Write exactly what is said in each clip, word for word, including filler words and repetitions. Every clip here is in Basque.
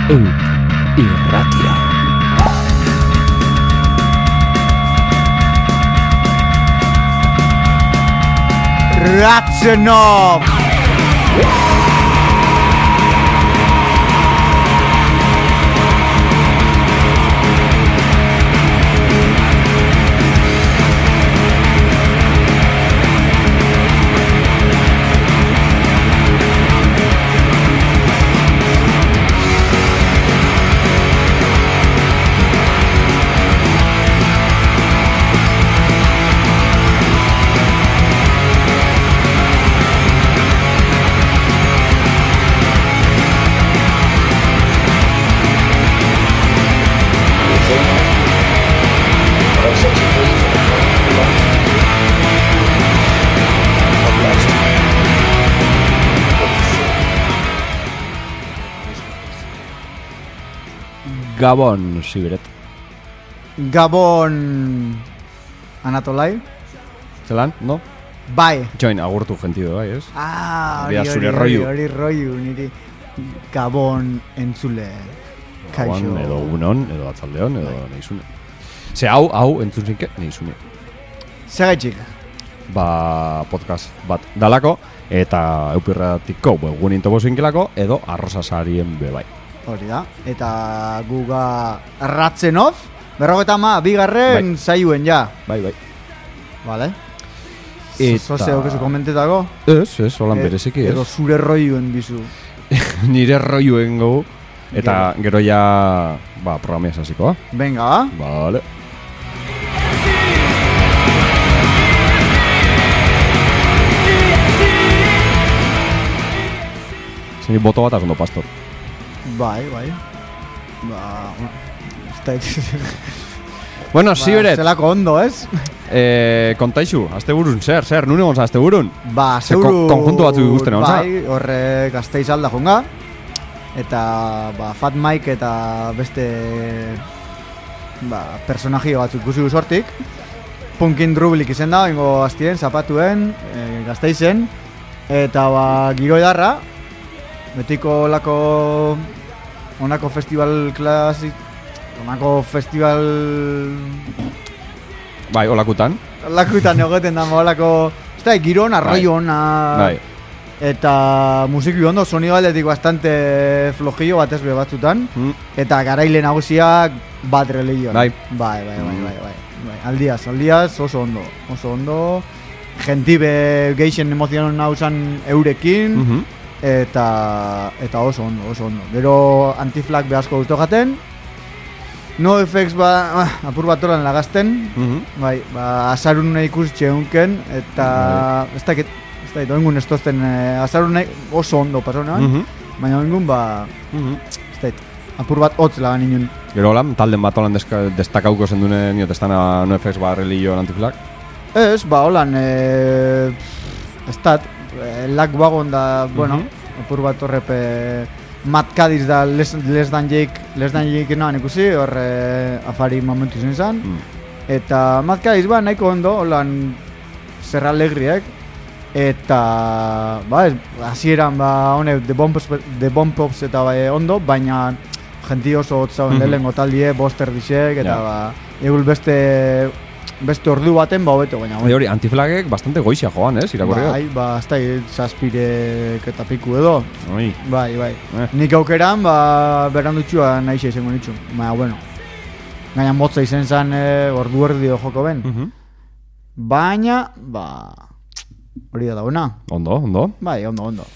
Eut Irratia. Ratzenov! Gabon, Sibiret. Gabon Anatolai. Zelan, no? Bai. Join, agurtu gentido, bai, ez? Ah, hori, Bia zure hori, rollu. hori rollu, niri Gabon entzule. Gabon, edo unon, edo atzaldeon, edo nahizune. Ze hau, hau, entzun zinke, nahizune. Segaitxik. Ba, podcast bat dalako, eta eupirratiko webgunin topo zinkelako, edo arrosasarien bebai. Hori da. Eta guga Ratzenov, berrogeta ma, bigarren Bai. zaiuen ja. Bai, bai. Vale. Eta... Zozeo kezu komentetako. Ez, ez, holan E- bereziki, ez. Edo zure roiuen bizu. Nire roiuen gogu, eta gero ja, ba, programia esasikoa. Venga, ba. Vale. Zeni boto bat azondo, pastor. Bai, bai. Ba... Ez Bueno, ba, Sibiret, zelako ondo, ez? eh, kontaixu, azte burun, zer, zer, nune gonza azte burun? Ba, Ze zeuru... kon- konjuntu batzuk ikusten egon za? Bai, horre Gasteiz alda jonga. Eta, ba, Fat Mike eta beste... Ba, personaji batzuk ikusi sortik. Punkin Drubilik izen da, ingo hastien, zapatuen, e, Gasteizen. Eta, ba, giro edarra. Betiko lako... Honako festival klasik... Honako festival... Bai, olakutan. Lakutan egoten da, holako... Ez da, giro ona, Bai. rollo ona... Bai. Eta musiki ondo, sonido aldetik bastante flojillo batez be batzutan. Mm. Eta garaile nagusiak bat religion. Bai. Bai, bai, bai, bai, bai, bai. Aldiaz, aldiaz oso ondo. Oso ondo. Gentibe geixen emozionan nausan eurekin. Mhm. Eta eta oso ondo, oso ondo. Gero Anti-Flag behasko guztu jaten. No Effects ba, apur bat horan lagazten. Mhm. Bai, ba, azarun ikustxe unken. Eta ez dakit, ez dakit, oingun ez tozten eh, azarun oso ondo pasona. Mhm. Baina oingun, ba, Mhm. ez dakit, apur bat hotz lagan inun. Gero holan, talden bat holan deska- destakauko zendune nio testana no efex ba religio Anti-Flag. Ez, ba, holan, eh, ez dat, eh, lak wagon da, bueno, apur bat horrepe... Matt Cadiz da Les, les Dan Jake, Les Dan Jake noan ikusi, horre afari momentu zen izan. Mm. Eta Matt Cadiz ba nahiko ondo, holan zer alegriek. Eta, ba, ez, hasieran ba, hone, The Bomb Pops, The Bomb Pops eta bai ondo, baina jenti oso hotzauen Mhm. lehengo taldie, boster disek, eta Ja. ba, egul beste, beste ordu baten ba hobeto, baina Bai, hori, Anti-Flagek bastante goizia joan, ez, irakurri bai, ba, ez da, zazpirek eta piku edo. Oi. Bai, bai. Eh. Nik aukeran, ba, berandutxua nahi izango nitxu. Baina, bueno. Gaina motza izen zen e, ordu erdi joko ben. Mhm. Baina, ba, hori da dauna. Ondo, ondo. Bai, ondo, ondo.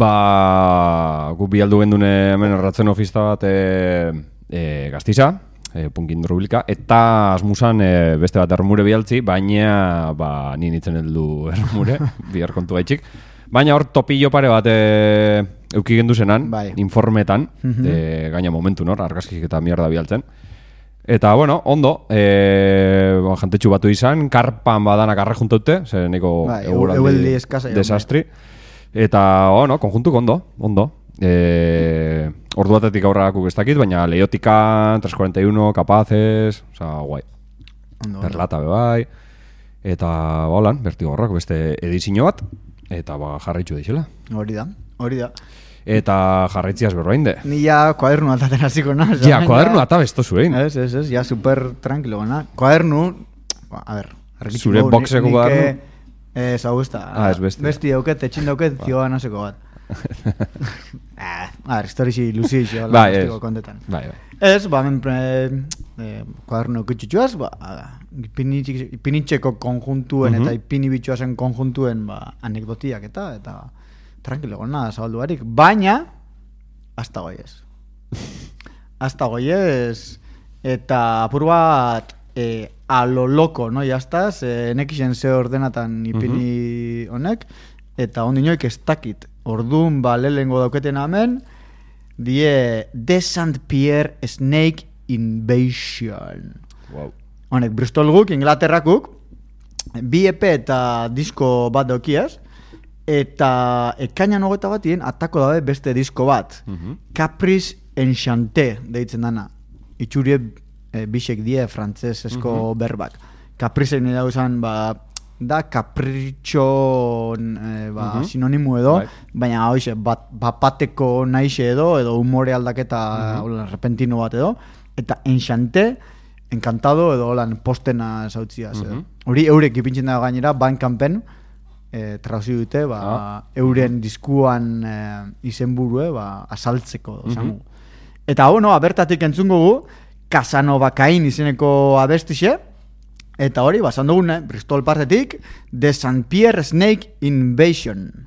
Ba, gu bi aldu gendune hemen erratzen ofizta bat e, e, Gasteiza, e, Punkin Drubilika, eta asmusan e, beste bat ermure bialtzi, baina ba, ni nintzen heldu ermure, bihar kontu gaitxik. Baina hor topillo pare bat e, euki gendu zenan, Bai. informetan, Mhm. e, gaina momentu nor, argazkik eta mierda bialtzen. Eta, bueno, ondo, e, ba, jantetxu batu izan, karpan badanak arre juntaute, ze neko Bai, eguraldi eskasa egon, desastri. Eta, bueno, konjuntuk ondo, ondo. E, ordu batetik aurrakuk ez dakit, baina Leiotika, tres cuarenta y uno, Capaces, oza, guai. Ondo, ondo. Perlata bebai. Eta, holan, bertigorrak beste edizio bat, eta ba, jarraitzu deixela. Hori da, hori da. eta jarraitziaz berroainde. Ni ja kuadernu ataten hasiko naz. Ja, kuadernu ata bestozu, egin. Ez, ez, ez, ja super tranquilo gana. Kuadernu, a ver, zure boxeko kuadernu? Ez, hau guzta. Ah, ez besti. Besti dauket, etxin dauket, zioa naseko bat. A ver, historizi ilusio bai, ez. Kontetan. Bai, bai. Ez, ba, men, kuadernu eukitxutxuaz, ba, ipinitxeko konjuntuen uh -huh. eta ipini bitxuazen konjuntuen, ba, anekdotiak eta, eta tranquilo gona, zabaldu barik. Baina, hasta goiez. Hasta goiez, eta apur bat, eh, a lo loco, no? Jaztaz, eh, nekixen ze ordenatan ipini honek, eta ondinoik ez dakit. Orduan, ba, lehengo dauketen hemen, die The Saint Pierre Snake Invasion. Wow. Honek, Bristol guk, Inglaterrakuk, bi E P eta disko bat daukiaz, eta ekainan hogeta batien atako dabe beste disko bat. Uh-huh. Caprice Enchanté deitzen dana. Itxurie e, bisek die frantzesesko uh-huh. berbak. Caprice nire dauzan, ba, da kapritxo e, ba, uh-huh. sinonimu edo, right. Baina hoize, bat, bapateko naixe edo, edo humore aldaketa uh-huh. repentino bat edo, eta Enchanté, encantado edo holan postena zautziaz. Uh-huh. Hori eurek ipintzen dago gainera, Bandcampen, e, trauzio dute, ba, ah. euren diskuan e, izenburue, ba, asaltzeko. Uh-huh. Eta hau, no, bertatik entzungo gu, Casanova Cain izeneko abestixe, eta hori, basan dugun, eh? Bristol partetik, The Saint Pierre Snake Invasion.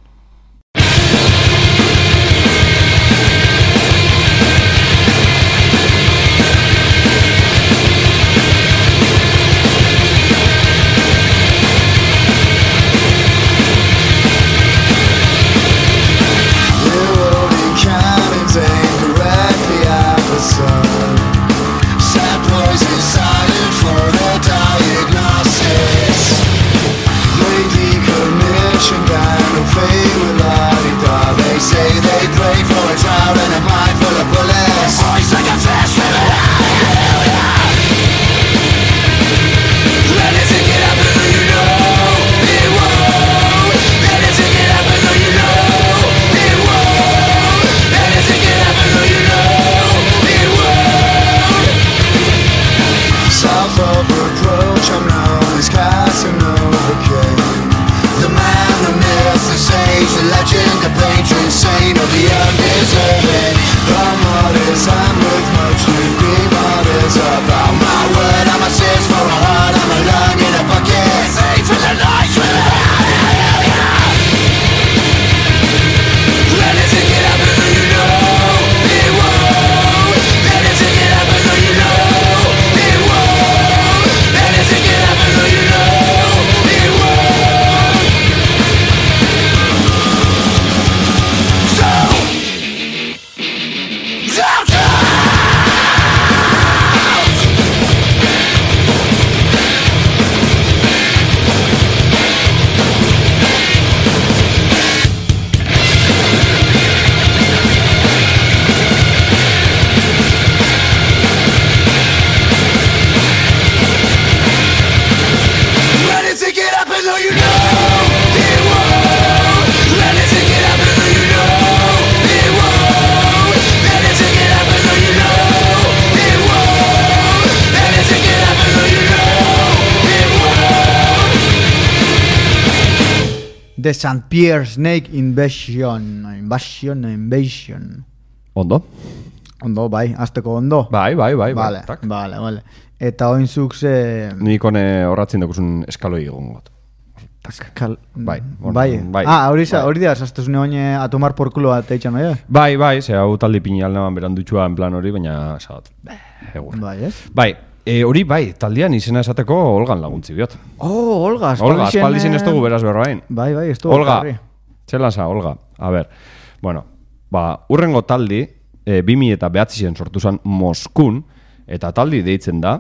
The Saint Pierre Snake Invasion. Invasion, Invasion. Ondo? Ondo, bai, azteko ondo. Bai, bai, bai. Vale, bai, vale, vale. Eta oinzuk ze... Nik hone horratzen dekuzun eskaloi egon got. Eskal... Bai, on, bai. bai. Ah, hori bai. Hori da, zaztezune oine a tomar por culo bat eitxan, oie? Bai, bai, ze hau taldi pini alnean berandutxua en plan hori, baina esabat. Egur. Bai, ez? Bai, e, hori bai, taldian izena esateko Olgan laguntzi biot. Oh, Olga, Olga, espaldizien ez dugu beraz berroain. Bai, bai, ez dugu. Olga, txelan za, Olga. A ber, bueno, ba, urrengo taldi, e, bimi eta behatzisen sortu zen Moskun, eta taldi deitzen da...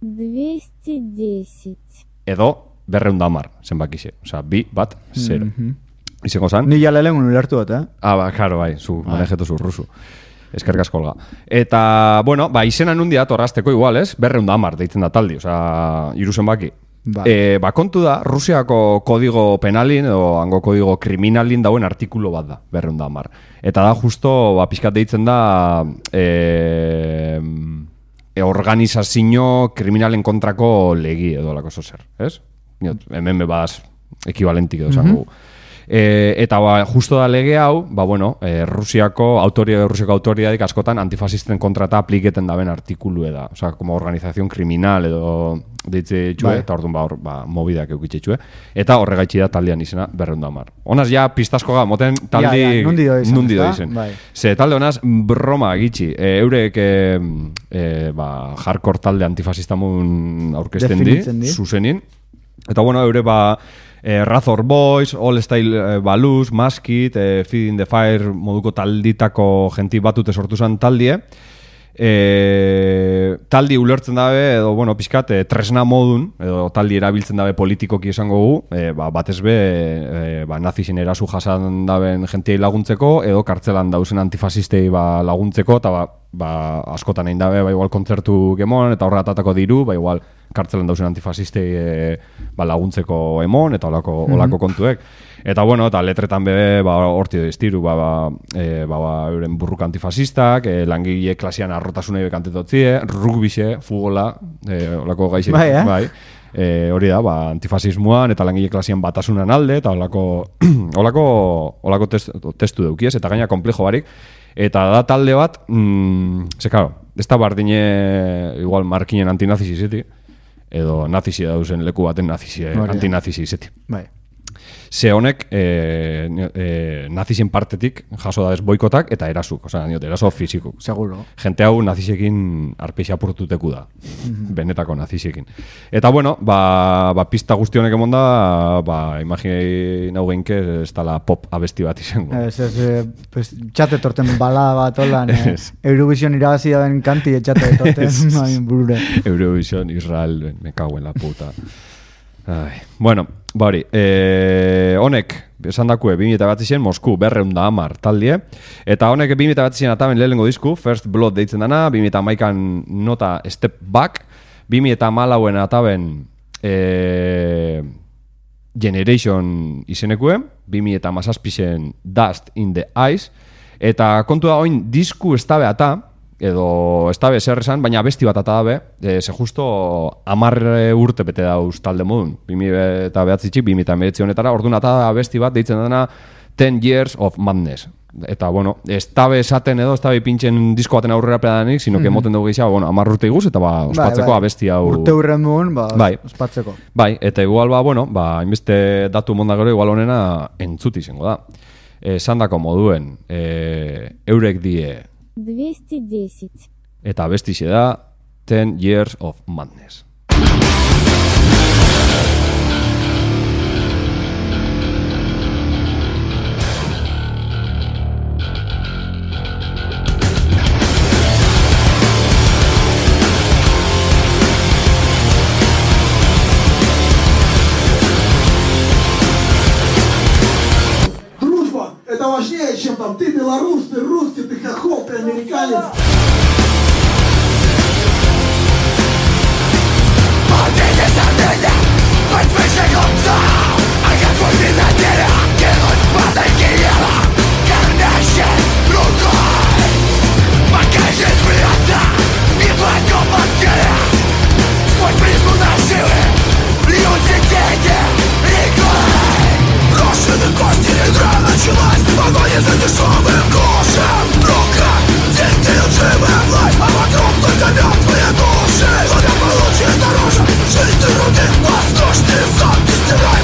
двести десять. Edo, berreunda amar, zenbakixe. Osa, bi, bat, zero. Mm-hmm. Izango zan? Ni jala lehen ulertu dut, eh? Ah, ba, karo, bai, zu, manejetu zu rusu. Eskerrik asko, Olga. Eta, bueno, ba, izena nundi da torrazteko igual, ez? Berreunda amar deitzen da taldi, osa, iru zenbaki. Ba. E, ba, kontu da, Rusiako kodigo penalin edo hango kodigo kriminalin dauen artikulu bat da, berreun da mar. Eta da justo, ba, pixkat deitzen da e, e, organizazio kriminalen kontrako legi edo lako zozer, ez? Hemen bebaz ekibalentik edo zango. Mm-hmm. E, eta ba, justo da lege hau, ba, bueno, e, Rusiako autoridade, Rusiako autoridadik askotan antifasisten kontrata apliketen daben artikulu eda. Osa, como organizazion kriminal edo deitze txue, eta orduan ba, or, ba, mobideak eukitxe txue. Eta horregaitxi da taldean izena berreun da mar. Honaz ja pistazko ga, moten taldi ja, ja, nundi doizen. Nundi doizen. Bai. Ze talde honaz broma egitxi. E, eurek e, e, ba, hardcore talde antifasista mun aurkezten di, zuzenin. Eta bueno, eure ba... Eh, Razor Boys, All Style eh, Baluz, Maskit, eh, Feeding the Fire moduko talditako genti batute sortu zen taldie. Eh, taldi ulertzen dabe, edo, bueno, pixkat, eh, tresna modun, edo taldi erabiltzen dabe politikoki esango gu, eh, ba, batez be, eh, ba, nazisen erasu jasan daben gentiei laguntzeko, edo kartzelan dauzen antifasistei ba, laguntzeko, eta ba, ba, askotan egin dabe, ba, igual kontzertu gemon, eta horra atatako diru, ba, igual, kartzelan dauzen antifasistei e, ba, laguntzeko emon, eta olako, mm-hmm. olako kontuek. Eta bueno, eta letretan bebe, ba, horti diztiru, ba, ba, e, ba, ba, euren burruka antifasistak, e, langile klasian arrotasunei bekantitotzie, rugbixe, fugola, e, olako gaixek, bai, eh? bai. E, hori da, ba, antifasismoan, eta langile klasian batasunan alde, eta olako, olako, olako test, testu deukiez, eta gaina komplejo barik. Eta da talde bat, mm, ze, karo, ez da bardine, igual, markinen antinazisi zeti, edo nazisi dauzen leku baten nazisi, antinazisi zeti. Bai. Ze honek e, e, nazisen partetik jaso da ez boikotak eta erasuk, osea, niote, eraso fiziko. Seguro. Gente hau nazisekin arpeixa apurtuteku da, mm-hmm. benetako nazisekin. Eta bueno, ba, ba pista guzti honek emon da, ba, imaginei nau geinke ez dala pop abesti bat izango. Ez, ez, e, pues, txate torten balada bat holan, eh? Eurovision irabazi da ben kanti etxate torten burure. Eurovision, Israel, me cago en la puta. Ai. Bueno, bari, eh, honek, esan dakue, bi mila bederatzi Mosku, berreun da hamar taldie, eta honek bi mila bederatzi ataben lehenengo disku, First Blood deitzen dana, bi mila hamaikan nota Step Back, bi mila hamalauen ataben eh, Generation izenekue, bi mila hamazazpisen Dust in the Eyes, eta kontu da oin disku estabe ata, edo ez dabe zer esan, baina besti bat ata dabe, e, ze justo amar urte bete dauz talde modun, bi mila behatzitxik, bi mila meretzi honetara, orduan ata da besti bat deitzen dena Ten Years of Madness. Eta, bueno, ez dabe esaten edo, ez dabe pintzen disko baten aurrera pedanik, sino que moten dugu gizia, bueno, amar urte iguz, eta ba, ospatzeko bai, bai. abesti hau... Urte hurren duen, ba, bai. ospatzeko. Bai, eta igual, ba, bueno, ba, inbeste datu monda gero, igual honena entzuti izango da. Esan dako moduen, e, eurek die... двести десять. Eta bestixe da Ten Years of Madness. Это важнее, чем там ты белорус, ты русский, ты хохол, ты американец. Подними сомнения, хоть выше глупцов, а какой ты намерен кинуть потайки неба, кормящей рукой. Пока жизнь плюется, не твоем потеря, сквозь призму наживы льются деньги рекой. Брошены кости, игра началась. Погоня за дешевым кушем. Рука, деньги, лживая власть, а вокруг только мертвые души. Кто получит дороже, жизнь и руки, воздушный сон, не стирай.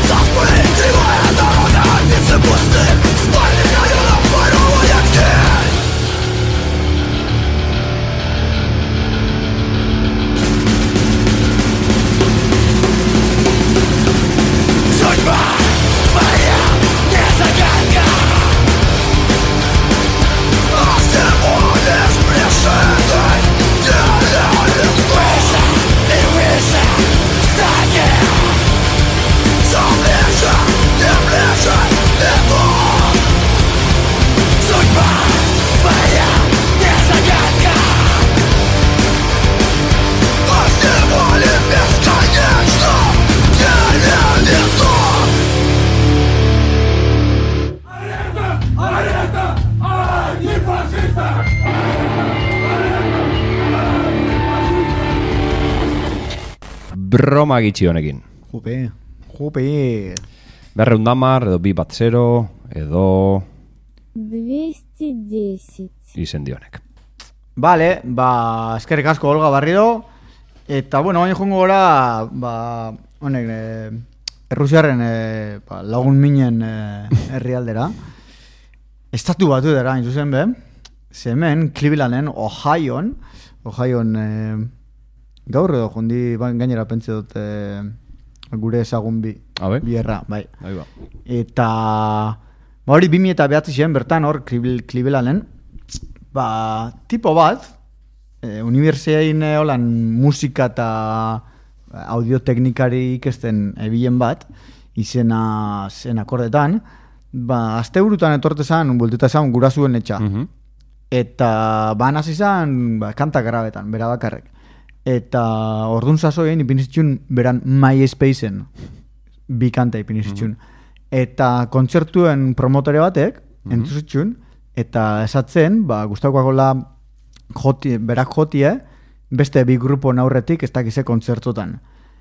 broma gitxi honekin. Jupe, jupe. Berreun damar, edo bi bat zero, edo двести десять. izendi honek. Vale, ba, eskerrik asko Olga Barrido. Eta, bueno, baina jongo gora, ba, honek, e, Errusiarren e, ba, lagun minen e, herrialdera. Estatu batu dara, intzuzen be. Zemen, Clevelanden, Ohioan, Ohioan, e, gaur edo jondi gainera pentsa dut e, gure ezagun bi, Habe? bi erra, bai. Ahí ba. Eta, ba hori bimi eta behatzi zen, bertan hor, Clevelanden, ba, tipo bat, e, unibertsiain e, holan musika eta audioteknikari ikesten ebilen bat, izena zen akordetan, ba, azte burutan etorte zan, bultuta zan, gurasuen etxa. Mhm. Eta ban hasi zan, ba, kanta grabetan, bera bakarrek. Eta ordun sasoien ipinizitzun beran MySpaceen bi kanta ipinizitzun. Eta kontzertuen promotore batek, Mhm. entuzitzun, eta esatzen, ba, Gustakoakola joti, berak jotie, beste bi grupo aurretik ez dakize kontzertotan.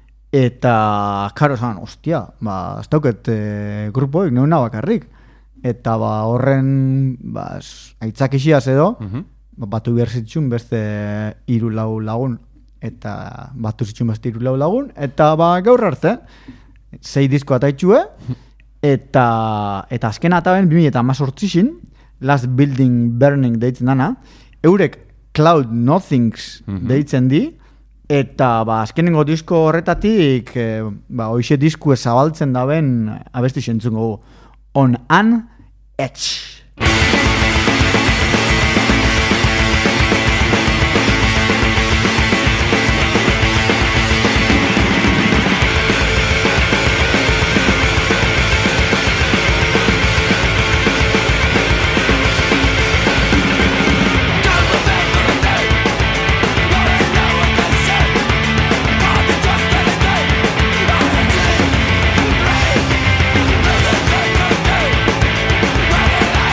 Eta, karo zan, ostia, ba, ez dauket e, grupoik, neuna bakarrik. Eta ba, horren ba, aitzakisiaz edo, Mhm. ba, batu behar zitzun beste hiru lau lagun. Eta batu zitzun beste hiru lau lagun. Eta ba, gaur arte, sei disko ataitxue, eta, eta azken ataben, bi mila eta hamazortzixin, Last Building Burning deitzen dana, eurek Cloud Nothings Mhm. deitzen di, eta ba, azkenengo disko horretatik, e, ba, hoxe disku zabaltzen daben abesti sentzungo On an Edge. Rather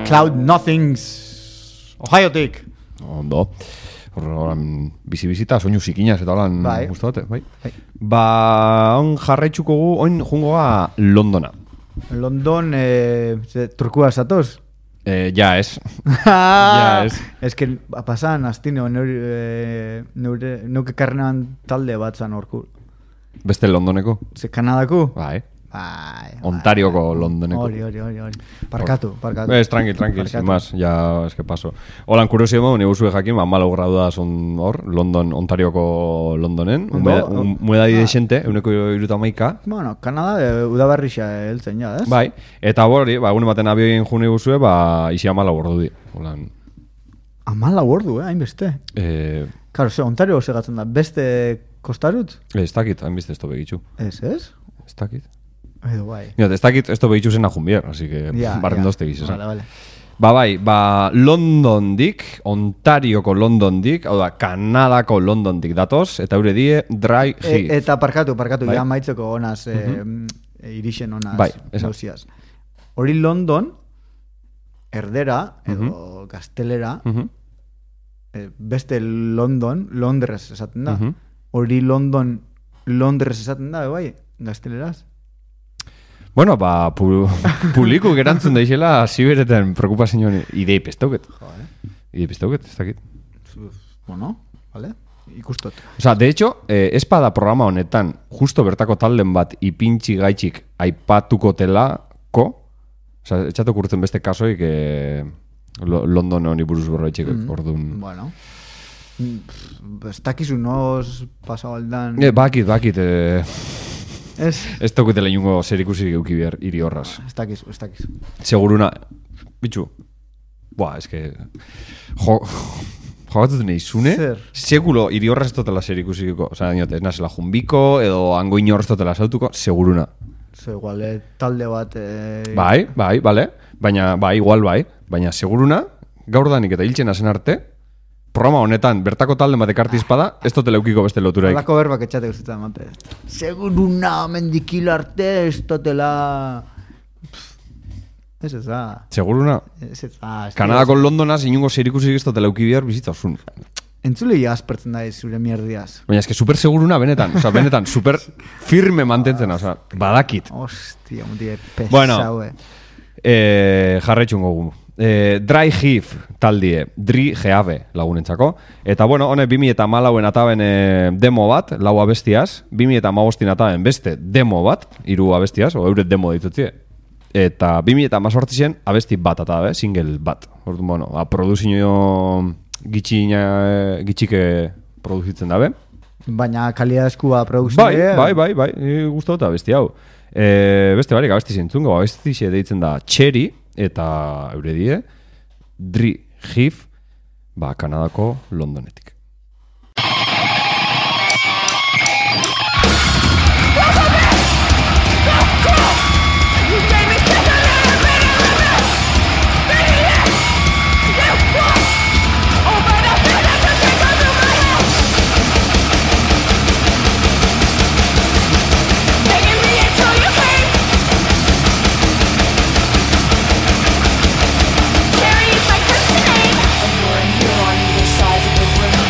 Cloud Nothings Ohiotik. Ondo. Horan, bizi-bizita, soinu zikinaz eta holan Bai. guztate, bai. Bai. Ba, on jarraitzuko gu, oin jungoa Londona. London, eh, ze, turkua zatoz? Eh, ja, ez. Ja, ez. Ez que pasan, astino, neure, eh, neure, neuke karrenan talde bat zan orku. Beste Londoneko? Ze Kanadako? Bai. Bai. Ontarioko Londoneko. Hori, hori, hori, hori. Parkatu, parkatu. Ez, tranquil, tranquil, sin más, ya, es que paso. Holan, kuriosi emo, nire guzue jakin, ba, malo gradu da son hor, London, Ontarioko Londonen, mueda di desente, euneko iruta maika. Bueno, Kanada, e, udabarrixa heltzen ja, ez? Bai, eta hori, ba, egun ematen abioin juni guzue, ba, isi amala gordu di. Holan. Amala gordu, eh, hainbeste. Eh, Karo, ze, Ontario segatzen da, beste kostarut? ez dakit, hainbizte ez to begitxu. Ez, ez? Ez dakit. Edo, bai. Mira, ez dakit, ez to begitxu zen ajunbier, así que Ja, barren ja. dozte giz, Vale, vale. Ba, bai, ba, Londondik, Ontarioko Londondik, hau da, Kanadako Londondik datoz, eta eure die Dry E, Heath. eta parkatu, parkatu, Bai. ja maitzeko onaz, eh, e, irixen onaz, Bai, esan. gauziaz. Hori London, erdera, edo gaztelera, Mhm. eh, beste London, Londres esaten da. Mhm. Hori London, Londres esaten da, bai, gazteleraz. Bueno, ba, pu publiku gerantzun daixela, zibereten preokupazioan idei pestauket. Idei pestauket, ez dakit. Bueno, vale, ikustot. Osa, de hecho, eh, espada programa honetan, justo bertako talden bat ipintxi gaitxik aipatuko telako, osa, etxatu kurtzen beste kasoik eh, Lo London honi buruz berroitxik mm. orduan. Bueno, mm, ez dakizu noz pasau aldan... Eh, bakit, bakit, eh, Ez, ez dauketela inungo zerikusi geuki behar hiri horraz. ez dakizu, ez dakizu. Seguruna, bitxu, buah, eske, jo, jogatzen nahi zune, Zer? segulo hiri horraz ez dutela zerikusiko, oza, dinote, ez nazela jumbiko, edo hango inorraz dutela sautuko, seguruna. Zo, igual, eh, talde bat... Eh, Bai, bai, bale, baina, bai, igual bai, baina seguruna, gaur danik eta hiltzen hasen arte, programa honetan bertako talde bat ekartiz bada, ez dutela eukiko beste loturaik. Halako berbak etxate guztetan emate. Seguruna, mendikil arte, ez totela... Ez ez da. Seguruna, Ez ez da. Kanadako Londonaz inungo zerikusik ez dutela euki behar bizitza osun. Entzulei aspertzen da zure mierdiaz. Baina eske super seguruna benetan, oza, benetan, super firme mantentzen, oza, badakit. Ostia, mutie pesau, Bueno. eh. Eh, jarraitxun gogu. Eh, Dry Heath taldie, Dri Geave lagunentzako. Eta bueno, hone bi mila hamalau ataben eh, demo bat, lau abestiaz, bi mila hamabost ataben beste demo bat, hiru abestiaz, o euret demo ditutzie. Eta bi mila hemezortzien abesti bat atabe, single bat. Orduan, bueno, a produzio gitxina, gitxike produzitzen dabe. Baina kalidadezkua produkzio. Bai, bai, bai, bai, bai, guztu eta abesti hau. E, beste barik abesti zentzungo, abesti xe deitzen da Cherry, eta eure die, Dri Heath, ba, Kanadako Londonetik. Carry is my first name. I'm born here on either sides of the room.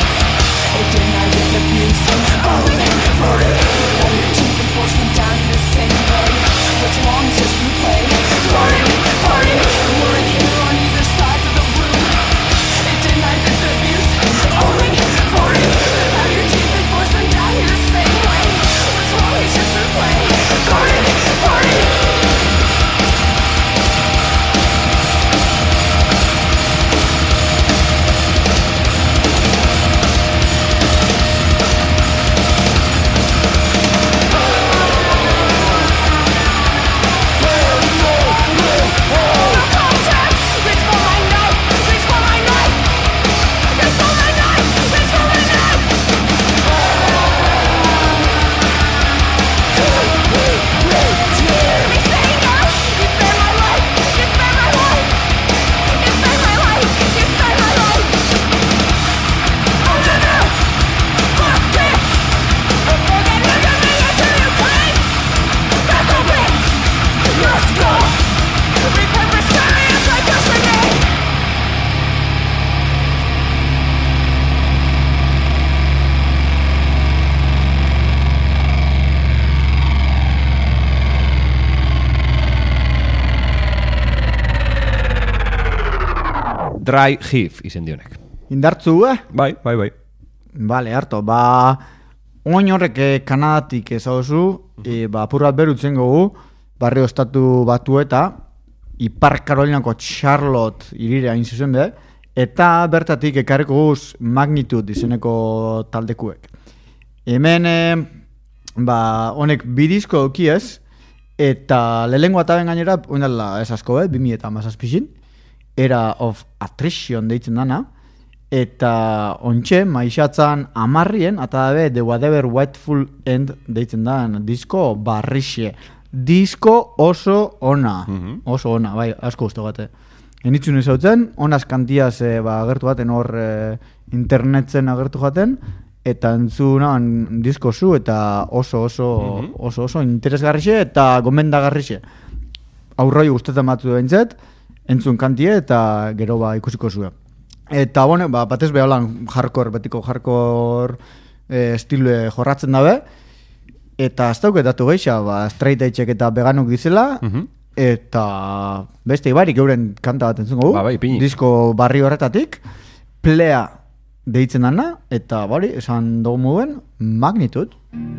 Dry Heave izen dionek. Indartzu, eh? Bai, bai, bai. Bale, harto, ba... Oin horrek eh, Kanadatik ezauzu, e, ba, apur bat berutzen gogu, barrio estatu batu eta Ipar Karolinako Charlotte irire hain zuzen be, eta bertatik ekarriko guz Magnitude izeneko taldekuek. Hemen, eh, ba, honek bidizko eukiez, eta lehengo ataben gainera, oindala ez asko, eh, bimi eta mazazpixin, Era of Attrition deitzen dana, eta ontxe, maixatzan amarrien, eta dabe, The Whatever Whiteful End deitzen dan, disko barrixe. Disko oso ona, mm-hmm. oso ona, bai, asko uste gate. Enitzun izautzen, onaz kantiaz e, ba, agertu gaten hor e, internetzen agertu jaten, eta entzunan disko zu, eta oso oso, mm-hmm. oso oso interesgarrixe eta gomendagarrixe. Aurroi guztetan batzu behintzet, entzun kantie eta gero ba ikusiko zuen. Eta bueno, ba, batez behalan hardcore, betiko hardcore e, estilue jorratzen dabe, eta ez dauketatu geixa, ba, straight edgeek eta veganok dizela, mm-hmm. eta beste ibarik euren kanta bat entzungo ba, bai, disko barri horretatik, Plea deitzen dana, eta bari, esan dugu muen, Magnitude.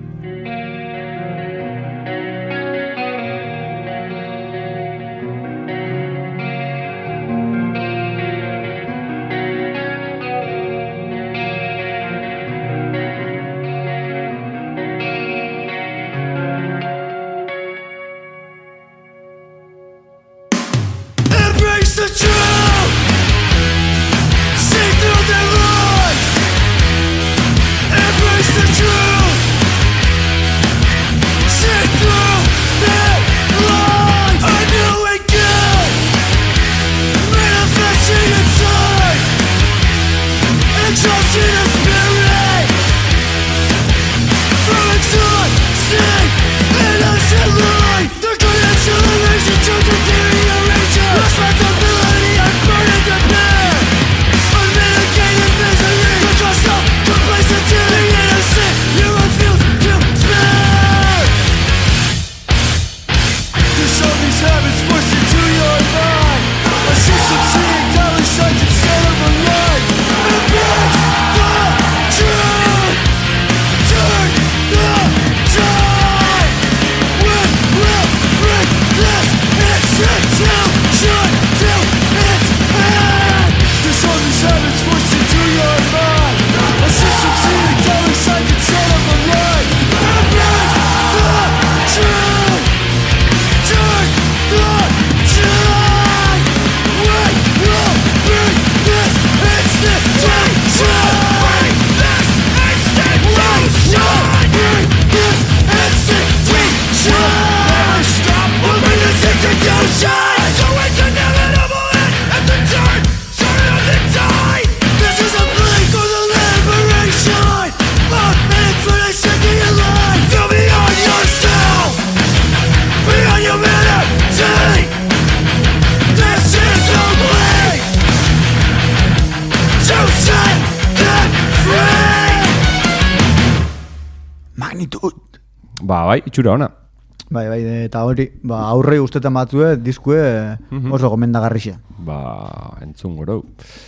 Ba, bai, itxura ona. Bai, bai, eta hori, ba, aurrei ustetan batzue, diskue mm-hmm. oso gomendagarrixe. Ba, entzun goro.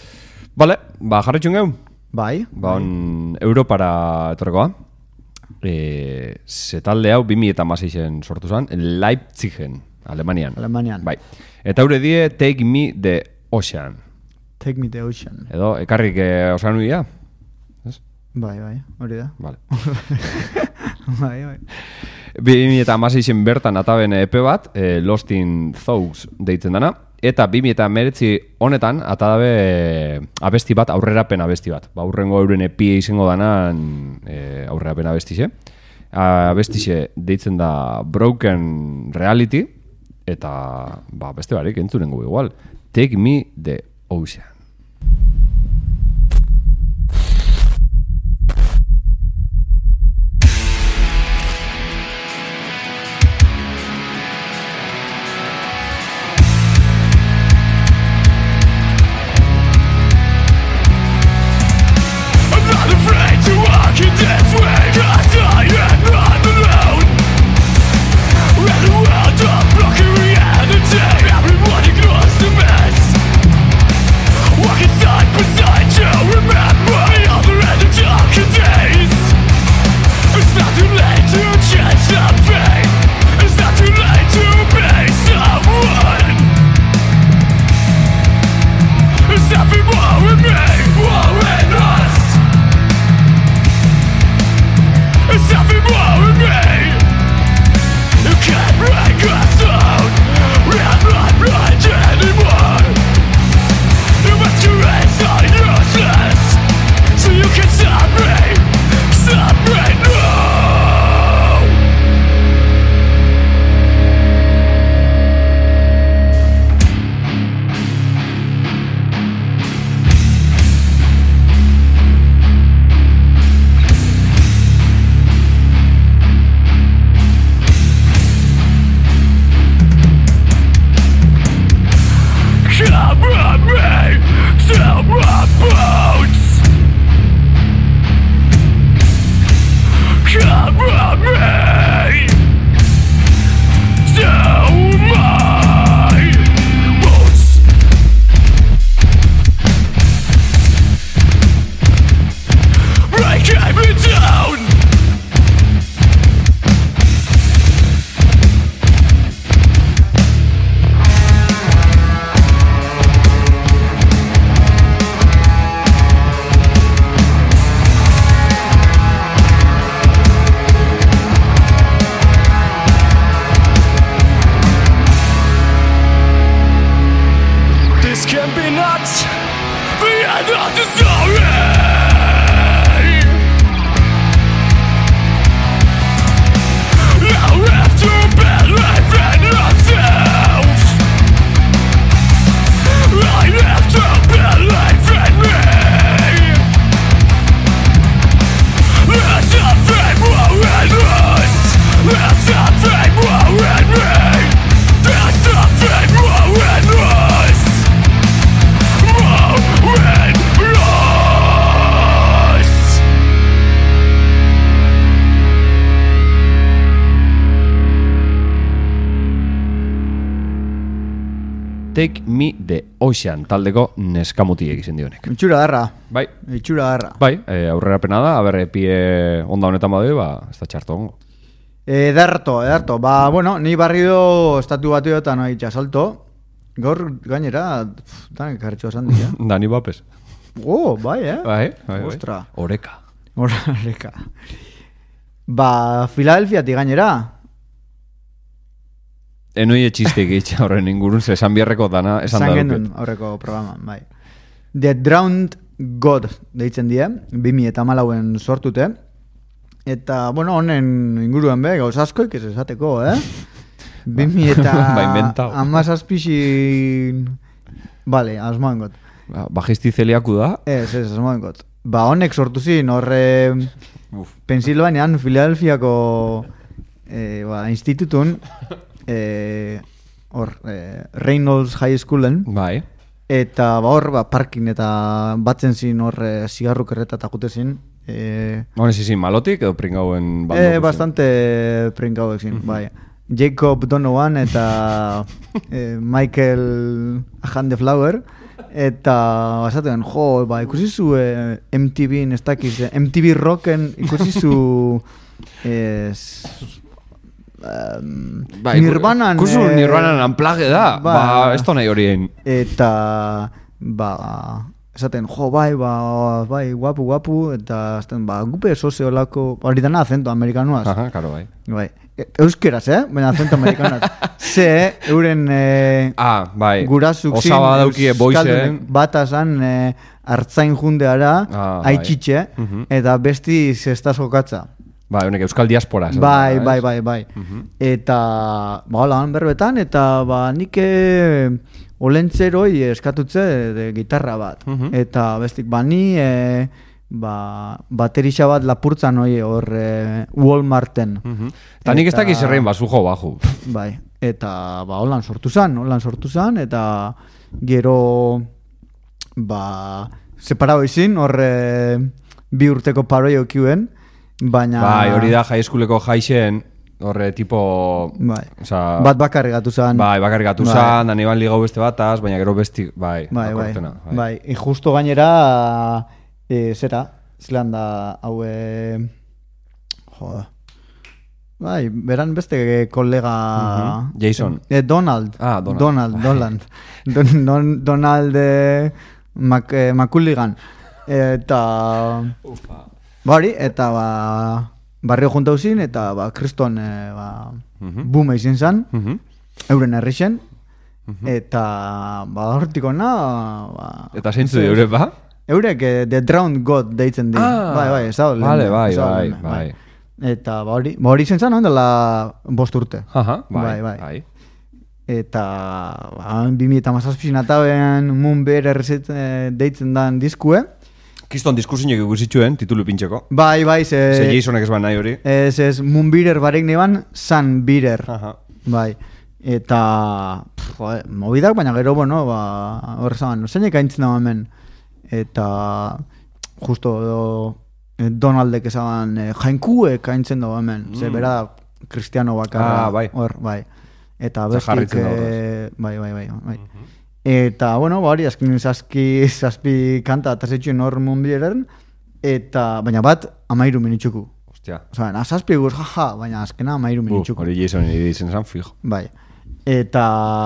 Bale, ba, jarretxun geu? Bai. Ba, on, Europara etorrekoa. E, zetalde hau, bi mila hamaseian sortu zen, Leipzigen, Alemanian. Alemanian. Bai. Eta haure die, Take Me the Ocean. Take Me the Ocean. Edo, ekarrik eh, osan nuia? Bai, bai, hori da. Vale. bai, bai. bi mila hamaseian bertan ataben E P bat, eh, Lost in Thoughts deitzen dana, eta bi mila hemeretzi honetan atadabe eh, abesti bat, aurrerapen abesti bat. Ba, aurrengo euren E P izango danan eh, aurrerapen abestixe. Abestixe deitzen da Broken Reality, eta ba, beste barik entzunengo igual. Take Me the Ocean. Everybody across the mess. Take Me the Ocean taldeko neskamuti egizien dionek. Itxura darra. Bai. Itxura darra. Bai, e, aurrera pena da, haber, epie onda honetan badoi, ba, ez da txarto ongo. Edarto, edarto. Ba, bueno, ni barrido estatu batu eta no itxasalto. Gaur gainera, danek hartxo esan dira. Dani Bapes. Oh, bai, eh? Bai, bai, bai. Ostra. Oreka. Oreka. Ba, Filadelfiatik gainera. Enoi etxistik itxa horren ingurun, ze esan biharreko dana esan da gendun horreko programa, bai. The Drowned God deitzen die, bimi eta malauen sortute. Eta, bueno, honen inguruen be, gauz askoik ez esateko, eh? Bimi eta amazazpixin... Vale, asmoen got. Bajisti zeliaku da? Ez, ez, asmoen got. Ba, honek sortu zin, horre... Pensilvanian, Filadelfiako eh, ba, institutun... Eh, hor, eh, Reynolds High Schoolen. Bai. Eta ba, hor, ba, parkin eta batzen zin hor eh, zigarruk erreta eta jute zin. Eh, Honez izin malotik edo pringauen baldo? Eh, bastante pringauek zin, uh-huh. Bai. Jacob Donovan eta eh, Michael Ahan de Flower. Eta basaten, jo, ba, ikusi zu eh, M T V-n, ez dakiz, eh, M T V Rocken ikusi zu... Eh, Um, ba, Nirvanan Kusu eh, Nirvanan anplage da ba, ba ez da nahi horien eta ba esaten jo bai ba bai guapu guapu eta esaten ba gupe soziolako hori dana acento amerikanoaz. Aha, claro, bai. Bai. Euskeraz, eh? Baina acento amerikanoaz. Ze euren eh, ah, bai. Gurasuk zin osaba daukie boizen batasan eh, hartzain jundeara ah, aitxitxe bai. uh-huh. eta besti zestaz jokatza. Bai, honek euskal diaspora. Bai, bai, bai, bai. Uh-huh. Eta, ba, hola, berbetan, eta, ba, nik olentzeroi eskatutze de gitarra bat. Uh-huh. Eta, bestik, ba, ni, e, ba, baterixa bat lapurtzan hoi hor e, Walmarten. Uh-huh. Eta nik ez dakiz errein bazujo baju. Bai, eta, ba, holan sortu zan, holan sortu zan, eta gero, ba, separau izin, hor e, bi urteko paroi okiuen, baina... Bai, hori da high schooleko jaixen, horre tipo... Bai, oza, bat bakarri gatu zan. Bai, bakarri gatu bai. Zan, dan iban ligau beste bataz, baina gero besti, bai, bai, bai, bai. bai. E, justo gainera, e, zera, zelan da, hau, e, joda, bai, beran beste kolega... Uh-huh. Jason. E, Donald. Ah, Donald. Donald, Donald. Don, don, Donald e, Mac, e, Maculligan. Eta... Ufa. Bari, eta ba, barrio juntau zin, eta ba, kriston e, ba, uh-huh. boom izin zan, uh-huh. euren herrixen, uh-huh. eta ba, hortiko na... Ba, eta zeintzu de eure, ba? Eurek eh, The Drowned God deitzen di. Ah, bai, bai, ez da. Vale, bai, bai, bai, bai. Eta ba, hori, ba, hori izin zan, ondela bost urte. Aha, bai, bai, bai. bai. Eta ba, bimi eta mazazpizin atabean Moonbear errezet eh, deitzen dan diskue. Kiston diskursinek ikusitxuen, titulu pintxeko. Bai, bai, ze... Ze Jasonek ez ban nahi hori. Ez, ez, Moonbearer barek neban, Sunbearer. Aha. Bai. Eta... Pff, joder, mobidak, baina gero, bueno, ba... Horre zaban, zeinek aintzen dago hemen. Eta... Justo... Do, Donaldek ezaban... Eh, jainkuek aintzen dago hemen. Mm. Ze bera, kristiano bakarra. Ah, bai. Hor, bai. Eta bestik... Eh, bai, bai, bai, bai. Uh-huh. Eta, bueno, ba, hori, azkin zazki, zazpi kanta eta zetxuen hor Moonbeareren, eta, baina bat, amairu minitxuku. Ostia. Osa, na, zazpi guz, jaja, baina azkena amairu minitxuku. Uh, hori Jason izen zan fijo. Bai. Eta,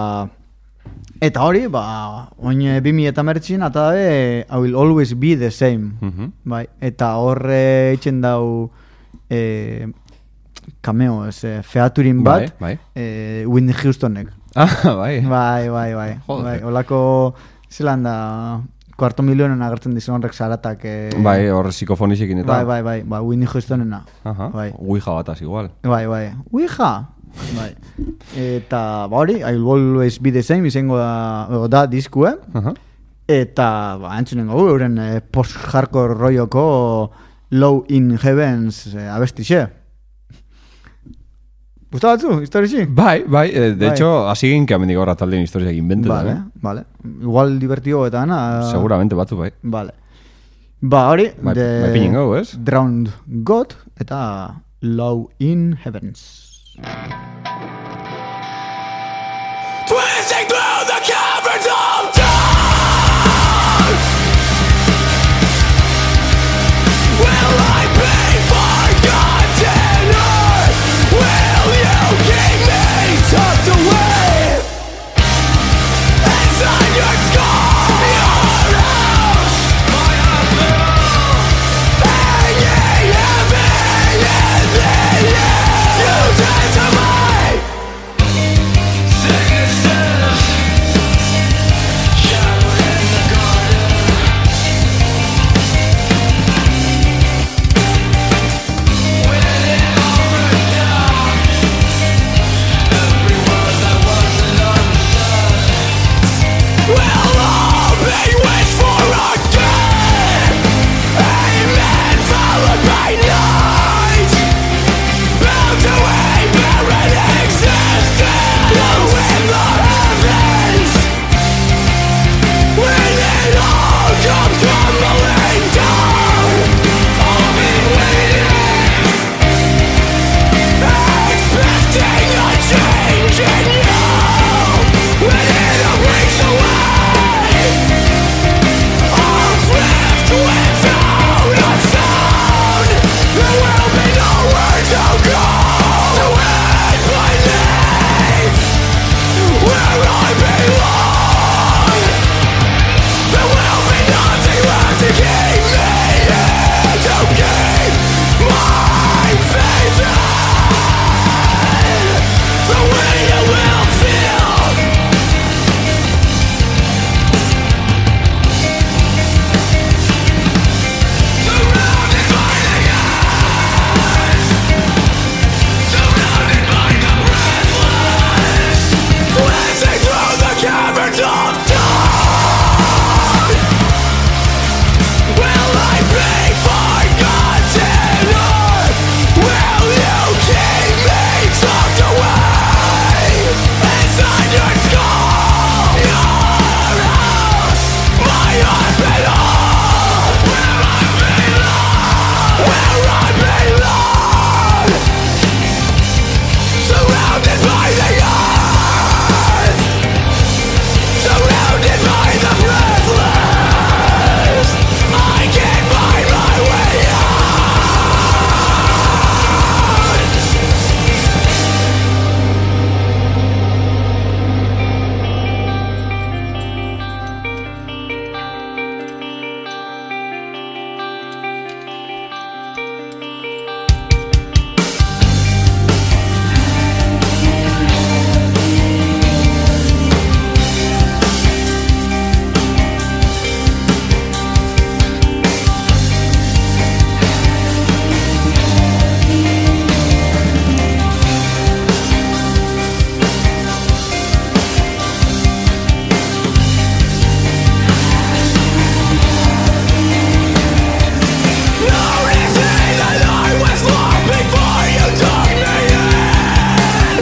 eta hori, ba, oin bimi eta mertxin, eta da, I will always be the same. Uh-huh. Bai. Eta horre itxen dau, e, cameo, ez, featurin bat, bai, bai. E, Whitney Houstonek. Ah, bai. Bai, bai, bai. Bai, olako zelan da kuarto milionen agertzen dizun horrek zaratak. Eh... Bai, hor psikofonizikin eta. Bai, bai, bai, ba, Winnie Houstonena. Aha, bai. Ouija bataz igual. Bai, bai, Ouija! Bai. Eta, ba hori, I will always be the same, izango da, da diskue. Aha. Eta, ba, entzunen gau, euren eh, post-hardcore roioko Low in Heavens eh, abestixe. Gusta batzu, historizi? Bai, bai, eh, de bai. hecho, hasi egin keamendik horra taldean historiak inventetan, vale, eh? Vale, igual divertido eta ana. Seguramente batzu, bai. Vale. Ba, hori, Bai, de bai pinin gau, ez? Drowned God eta Low in Heavens. Twisting through the caverns of time, will I be forgotten, or will you keep me tucked away inside your skull, your house, my house, hanging heavy in the air? You turn to me, singing still, shadow in the garden. When it all breaks down, every word that wasn't understood will all be wished for again. Amen followed by night, bound to a barren existence in the heavens. When it all comes tumbling down, I'll be waiting, expecting a change in you. When it all breaks away, I'll drift without a sound. There will be nowhere to go to end my life where I belong. There will be nothing left to keep me here, to keep my faith in the way you will feel. Surrounded by the eyes, surrounded by the breathless, twisting through the caverns of time. Will I be forgotten, or will you keep me tucked away inside your skull, your house, my hospital, where I belong, where I belong, surrounded by the earth, surrounded by the breathless. I can't find my way out. Noticing that I was lost before you took me in,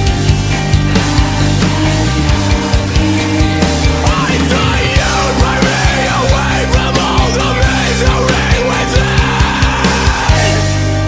I thought you'd bring me away from all the misery within.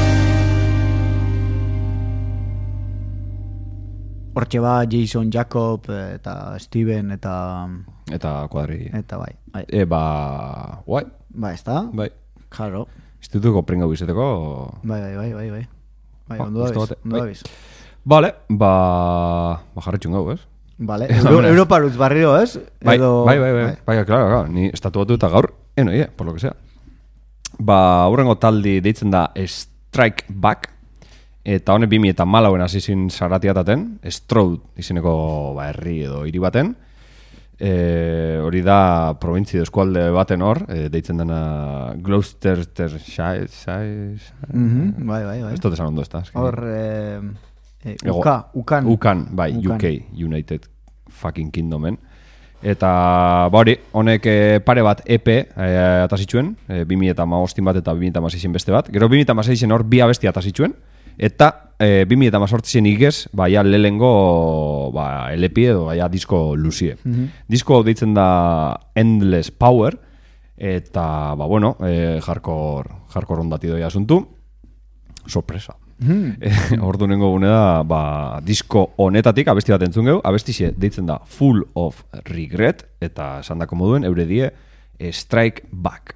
Hortxe ba, Jason Jacob eta Steven eta Eta kuadri. eta bai. Bai, E, ba, guai, ba, ez da? bai. Claro. Institutuko pringau izeteko. Bai, bai, bai, bai, bai. Bai, Ba, ondo gustu dabiz, bate, ondo bai. dabiz. Vale, ba, ba jarretxun gau, ez? Vale, Eta, Euro, hombre. Europarutz barriro, ez? Bai, Edo- bai, bai, bai, bai, bai, claro, claro, ni estatu batu eta gaur, eno, ie, por lo que sea. Ba, aurrengo taldi deitzen da Strike Back, eta honek bimi eta malauen hasi zin saratiataten, Stroud izeneko ba, herri edo hiri baten, E, hori da provintzia eskualde baten hor, e, deitzen dena Gloucestershire, Mhm, bai, bai, bai. ez dut esan ondo ez da. Hor, eh, eh, Ego- uka, ukan. Ukan, bai, Ukan. U K, United fucking Kingdomen. Eta, ba hori, honek e, pare bat E P e, atasitxuen, e, bi mila hamabostin bat eta bi mila hamaseizen beste bat. Gero bi mila hamaseizen hor bi abesti atasitxuen, eta e, bi mila hamazortzizen igez, ba, ja lehengo ba, L P edo ba, ja disko luzie. Disko hau deitzen da Endless Power, eta, ba, bueno, e, hardcore, hardcore ondati doi asuntu. Sorpresa. Eh, Ordu nengo gune da, ba, disko honetatik abesti bat entzun geu, abestixe deitzen da Full of Regret, eta esan dako moduen, eure die eh, Strike Back.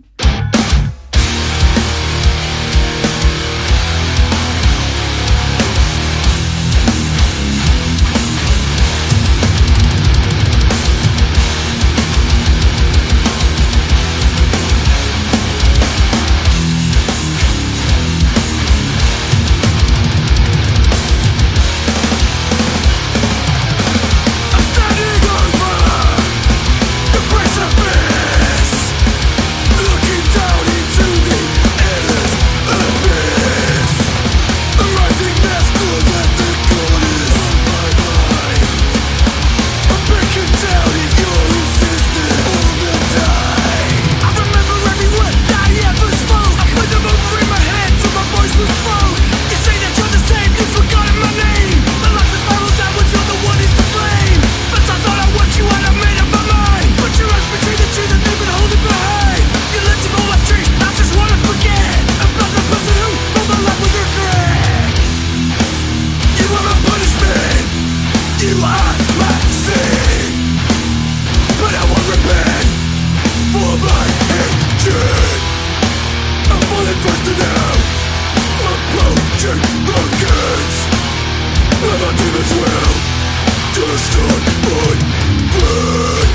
Standing over the precipice, looking down into the endless abyss. A rising mass glows at the corners of my mind. I'm breaking down in your insistence all the time. I remember every word that I ever spoke. I put them over in my head till my voice was broke. You say that you're the same, you've forgotten my name. My life is spiraled downwards, you're the one who's to blame. But I thought I want you and I made up my mind. But your eyes betray the truth that they've been holding behind. You let them all my dreams, I just wanna forget about the person who filled my life with regret. You are my punishment, you are my sin. But I won't repent for my hatred. I'm falling faster now, approaching the gates. And my demons will destroy my brain.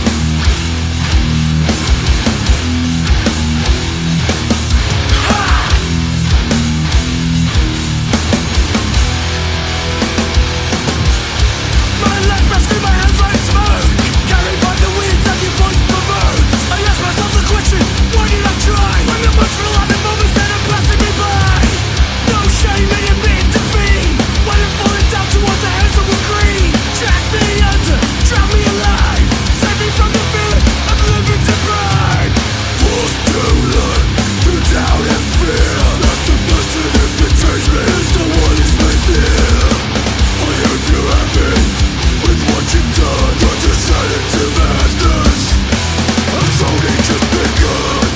My life passed through my hands like smoke, carried by the winds that your voice provoked. I ask myself the question, why did I try? When the much reliable moments that are passing me by. No shame in admitting defeat, when I'm falling down towards the hands of a greed. Drag me under, drown me alive, save me from the feeling of living deprived. Forced to learn through doubt and fear that the person who betrays me is the one who's placed near. I hope you're happy with what you've done. You're decided to madness. It's only just begun.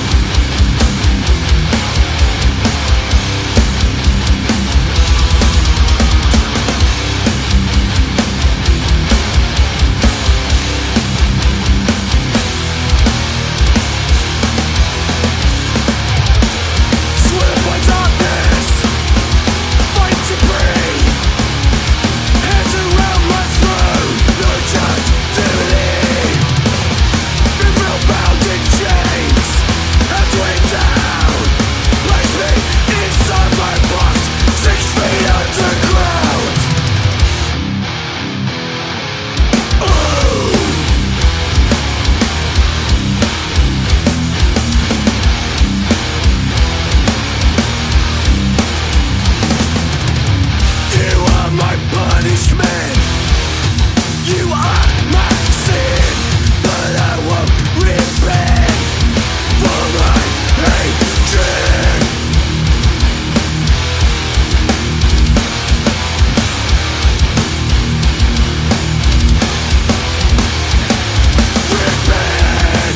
Swept by darkness, fight to breathe. Hands around my throat, no time to leave. Been real bound in chains, hands way down. Place me inside my box, six feet underground. Oh, you are my punishment. You are my sin. But I won't repent for my hatred. Repent.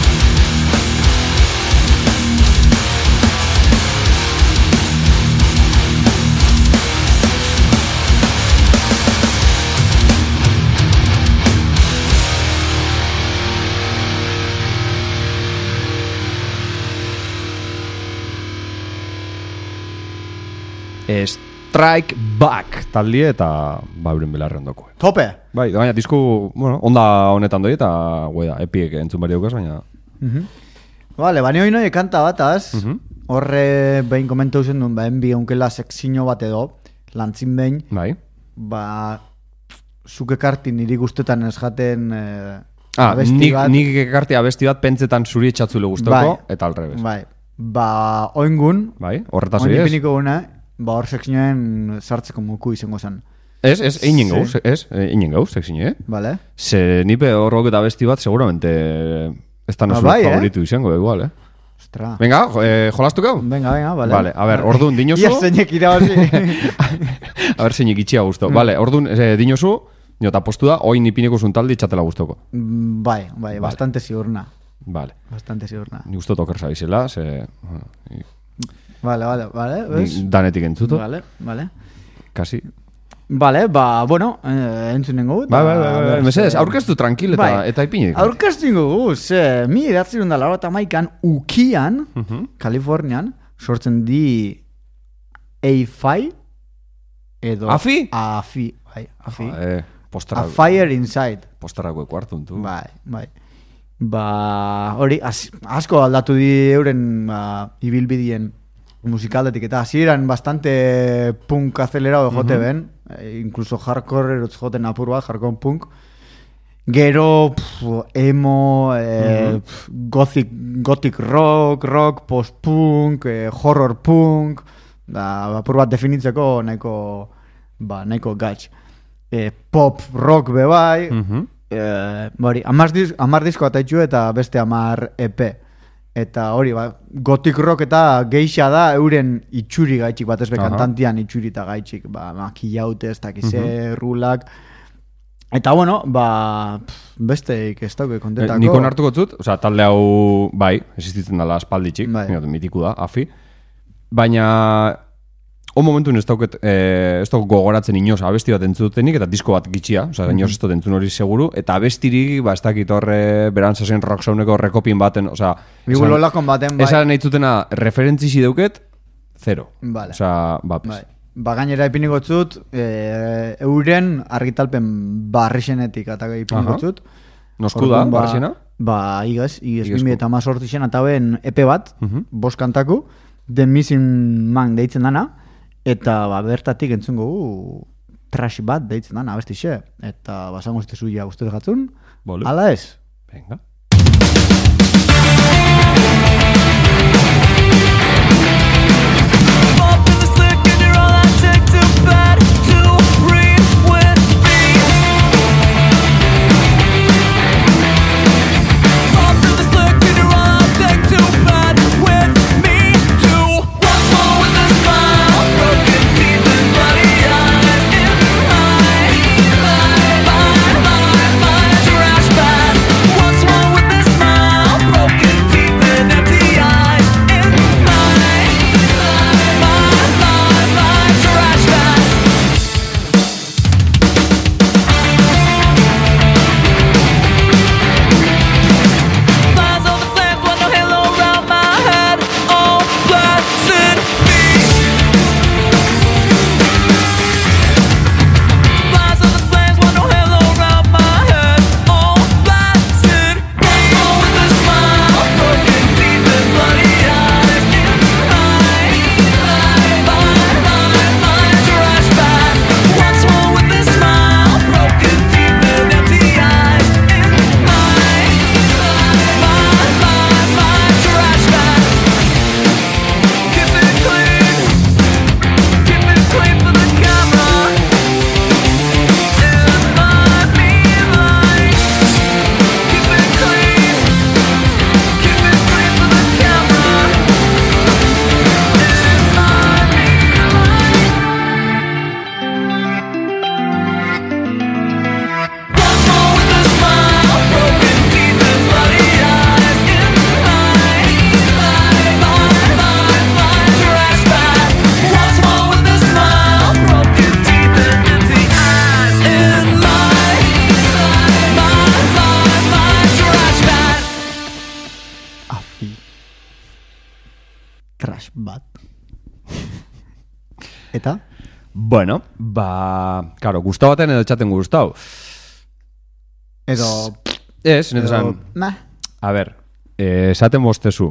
Strike Back taldie eta bauren belarre ondoko. Tope! Bai, baina disku, bueno, onda honetan doi eta gueda, epiek entzun bari daukaz, baina... Vale, bani hoi noi kanta bataz, Mhm. horre behin komentau zen duen, ba, enbi onkela sekzino bat edo, lantzin behin, Bai, ba, zuke karti niri guztetan ez jaten, eh, Ah, abesti nik, bat. nik ekartea abesti bat pentsetan zuri etxatzule guztoko, Bai. eta alrebez. Bai, ba, oingun, Bai, horretaz oin hori ez? ipiniko guna, ba hor sekzioen sartzeko muku izango zen. Ez, ez, einen Sí. gauz, ez, einen gauz, sekzine, eh? Vale? Ze nipe horrok eta abesti bat, seguramente, ez da Ah, nozu bai, eh? favoritu izango, igual, eh? Ostra. Venga, jo, eh, jolaztuko? Venga, venga, vale. Vale, a ver, orduan dinozu? Ia zeinek irabazi. A ber, zeinik itxia guztu. Mm. Vale, orduan, eh, dinozu, nio, eta postu da, oin ipineko zuntaldi itxatela guztoko. Mm, bai, bai, bastante ziurna. Vale. Bastante ziurna. Ni guztu toker zabizela, ze... bueno, ni- Vale, vale, vale. ni ¿ves? danetik entzuto, Vale, vale. kasi. Vale, ba, bueno, eh, entzunen gogut. Bai, bai, bai, bai, bai. Mesedez, aurkeztu tranquil eta, Bai. eta ipinik. Aurkeztu ingo ze, mi edatzerun da laro eta maikan, ukian, Mhm. Kalifornian, sortzen di A-Fi, edo... Afi? Afi, bai, Afi. Eh, A postarako, Fire Inside. postarako ekuartun, tu. Bai, bai. Ba, hori, az, asko aldatu di euren ba, ibilbidien musikaldetik eta hasieran bastante punk acelerado jote ben, e, incluso hardcore erotz joten apur bat, hardcore punk. Gero, pf, emo, e, pf, gothic, gothic rock, rock, post-punk, e, horror punk, da, apur bat definitzeko nahiko, ba, nahiko gatx. E, pop, rock be bai, Mhm. Eh, hori, amar, diz, amar disko ataitxu eta beste amar E P. Eta hori, ba, gothic rock eta geixa da euren itxuri gaitxik, bat ez be Aha. kantantian itxuri eta gaitxik, ba, makillaute, ez dakize, rulak. Eta bueno, ba, pff, besteik ez dauke Eh, kontentako. Nik onartuko zut, oza, talde hau, bai, existitzen dela aspalditxik, Bai. bai. Mitiku da, afi. Baina, on momentun ez dauket, eh, ez dauk gogoratzen inoz abesti bat entzutenik, eta disko bat gitxia, oza, inoz ez dut entzun hori seguru, eta abestirik, ba, ez dakit horre, berantzasen rock soundeko rekopin baten, oza, Bigulo lakon baten, bai. esan nahi zutena, referentzisi dauket, zero. Vale. Oza, ba, pues, Bai. Ba, gainera ipiniko zut, e, euren argitalpen barrixenetik eta ipiniko Aha. zut. nosku da, Orduan, ba, barrexena? Ba, igaz, igaz, Igazko. bimi eta mazortzi zen, eta ben E P bat, Mhm. bost kantaku, The Missing Man deitzen dana, eta ba, bertatik entzungo gu, trash bat deitzen dana, abestixe, eta basango zute zuia uste gatzun, Bolu. ala ez. Venga. Up in the slick and you're all I take to bed to read with me. Up in the slick and you're all I take to bed with me to once more with a smile, broken teeth and bloody eyes in my, my, my, my, my trash bag. Once more with a smile, broken teeth and empty eyes in my, my, my, my trash bag. Flies on the flames with no halo around my head. Oh, blessed be. Flies on the flames with no halo around my head. Oh, blessed be. Once more with a smile, broken teeth and bloody eyes in my, my, my, my trash bag. Once more with a smile, broken teeth and empty eyes in my, my, my, my trash bag. Keep it clean, keep it clean for the camera. In my mean light, keep it clean, keep it clean for the camera. In my mean light. Once more with a smile, broken teeth and bloody eyes in my, my, my, my, my trash bag. Once more with a smile, broken teeth and empty eyes in my, my, my, my trash bag. Afi. Trash bat. Eta? Bueno, ba, karo, gustau baten edo txaten gustau. Edo... Ez, nete edo esan, nah. a ber, eh, esaten bostezu.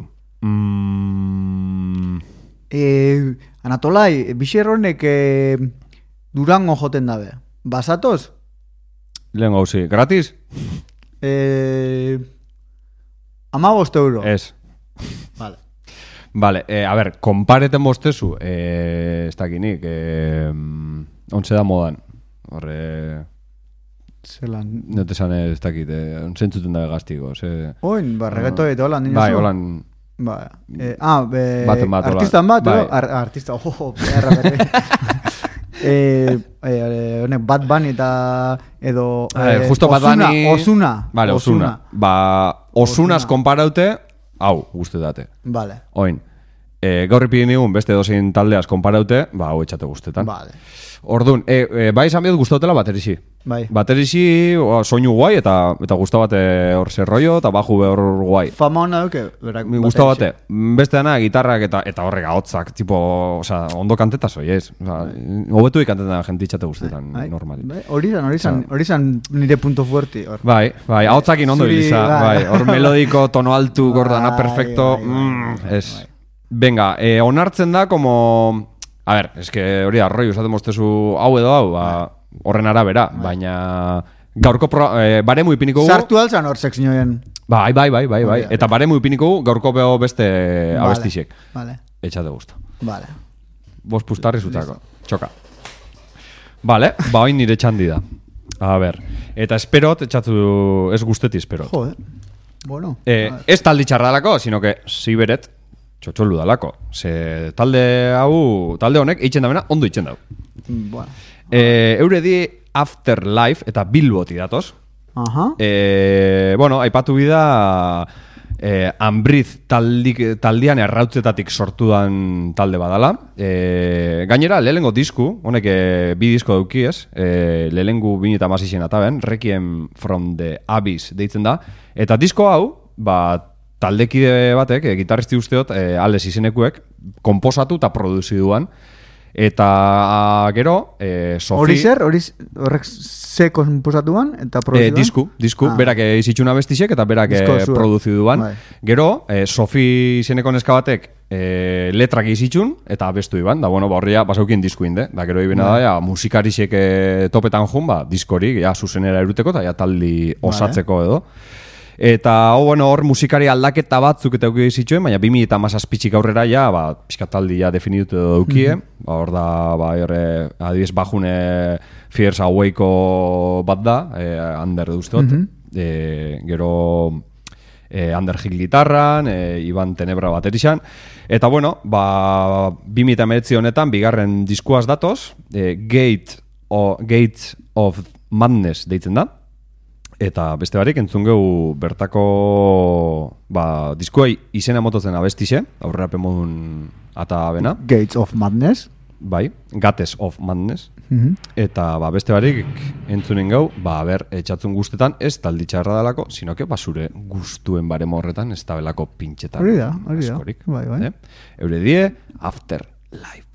Mm, E, Anatolai, bixer honek e, Durango joten dabe. Basatoz? lehen gauzi, gratis? Eh, amabost euro. Ez. Vale. Vale, eh, a ver, konpareten bostezu, eh, ez dakinik, eh, ontze da modan. Horre, Zelan... no te sane ez dakit, eh, zentzuten da gaztiko. Ze... Oin, ba, regato eta holan. Bai, holan... Ba, eh, ah, be, Baten bat, hola. artistan bat, Bai. edo? Ar, artista, oh, beharra berre. eh, eh, honek, Bad Bunny eta edo... Eh, justo Bad Bunny... Osuna. Vale, Osuna. Ba, Osunaz konparaute, hau, guzti date. Vale. Oin, eh, gaur ipin nigun beste dozein taldeaz konparaute, ba, hau etxate guztetan. Vale. Orduan, e, e, bai esan bihot guztautela baterixi. Bai. Baterixi, o, soinu guai, eta eta guzta bate hor zer rollo, eta baju hor guai. Fama hona duke, berak. Guzta bate. Beste dana, gitarrak eta eta horrek ahotzak, tipo, oza, ondo kanteta zoi, ez? Oza, hobetu ikantetan jentitxate guztetan, Bai. normali. Bai, hori zan, hori zan, hori zan nire punto fuerte hor. Bai, bai, ahotzakin ondo Zuri, biliza, bai. bai, hor melodiko, tono altu, gordana, Bai, perfecto, bai, bai, mm, bai, ez. bai. Venga, eh, onartzen da, como... A ver, es que hori arroi usaten mostezu hau edo hau, ba, horren arabera, baina gaurko pro, eh, baremu ipiniko gu... Sartu alzan hor sekzioen. Bai, bai, bai, bai, bai. Hori da. Eta baremu ipiniko gu gaurko beho beste abestixek. Vale, Etxate guztu. vale. Bos pustarri zutako. Txoka. Vale, ba oin nire txandi da. A ber, eta esperot, etxatu, ez guzteti esperot. Jode. Bueno. Eh, ez taldi txarralako, sino que ziberet, txotxolu dalako. Ze talde hau, talde honek, eitzen da bena, ondo eitzen dau. Bueno. Eh, eure di Afterlife eta Bilboti datoz. Aha. Eh, bueno, aipatu bida eh, Unbreathe taldik, taldian errautzetatik sortudan talde badala. Eh, gainera, lehengo disku, honek eh, bi disko dauki ez, eh, lehengu bine eta mazizien ataben, Requiem from the Abyss deitzen da. Eta disko hau, ba, taldekide batek, e, gitarristi usteot, e, Alex izenekuek, komposatu eta produzi duan. Eta a, gero, e, Sofi... Hori zer, hori horrek ze konposatuan eta E, produziduan? disku, disku, Ah. berak izitxuna bestisek eta berak Disko e, zuen. produzi duan. Bai. Gero, e, Sofi izeneko neska batek e, letrak izitxun eta abestu iban, da bueno, ba horria basaukin disku inde. Da gero ibena da, ja, musikarisek e, topetan jun, ba, diskorik, ja, zuzenera eruteko eta ja, taldi osatzeko edo. Eta, oh, bueno, hor musikari aldaketa batzuk eta auki zituen, baina bi mila eta mazazpitxik aurrera ja, ba, pixkataldi ja definitu edo daukie, Mhm. ba, hor da, ba, horre, adibidez bajune Fears Awake-ko bat da, eh, Ander duztot, Mhm. eh, gero eh, Ander Hill gitarran, eh, Iban Tenebra baterixan, eta bueno, ba, bi mila eta hemeretzi honetan, bigarren diskuaz datoz, eh, Gate, o, Gate of Madness deitzen da, eta beste barik entzun gehu bertako ba, diskuai izena mototzen abestixe, aurrerapen modun ata bena, Gates of Madness. bai, Gates of Madness, Mhm. eta ba, beste barik entzunen gau, ba, ber, etxatzun guztetan ez taldi txarra dalako, sino que basure guztuen baremo horretan ez tabelako pintxetan. Hori da, hori da. askorik, Bai, bai. eh? Eure die, Afterlife.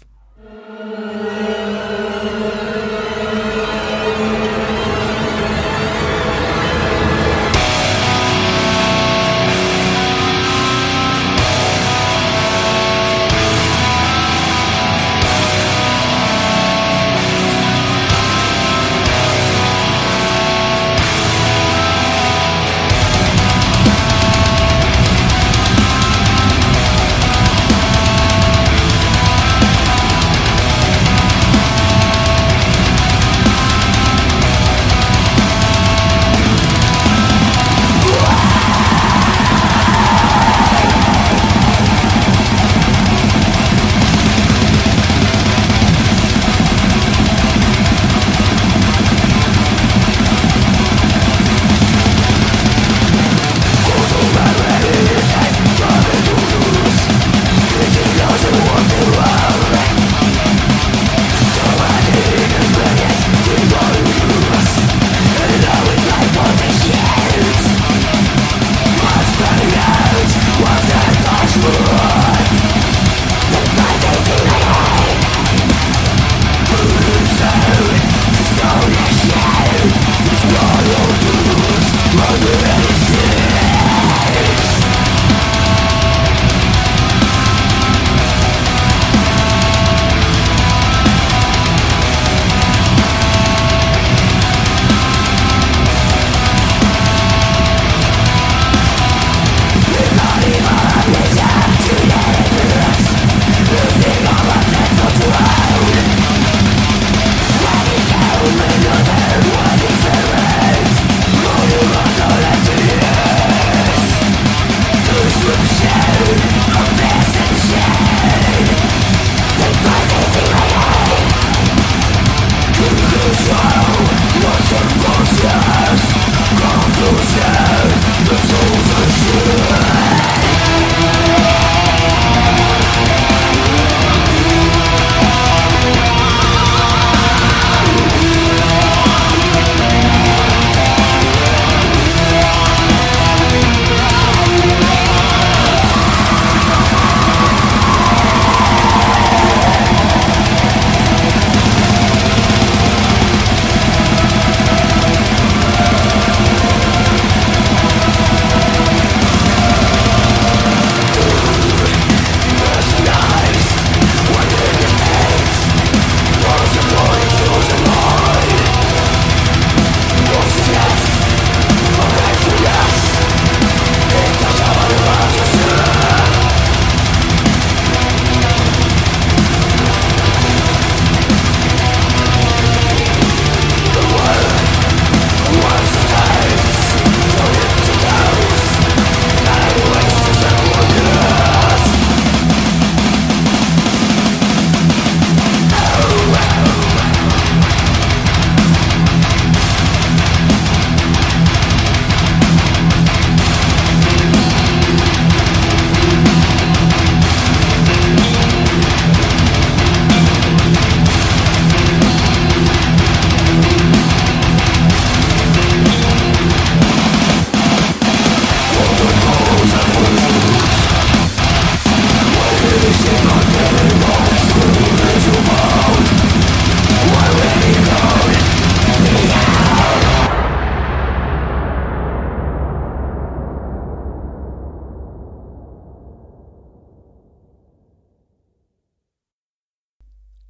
Afterlife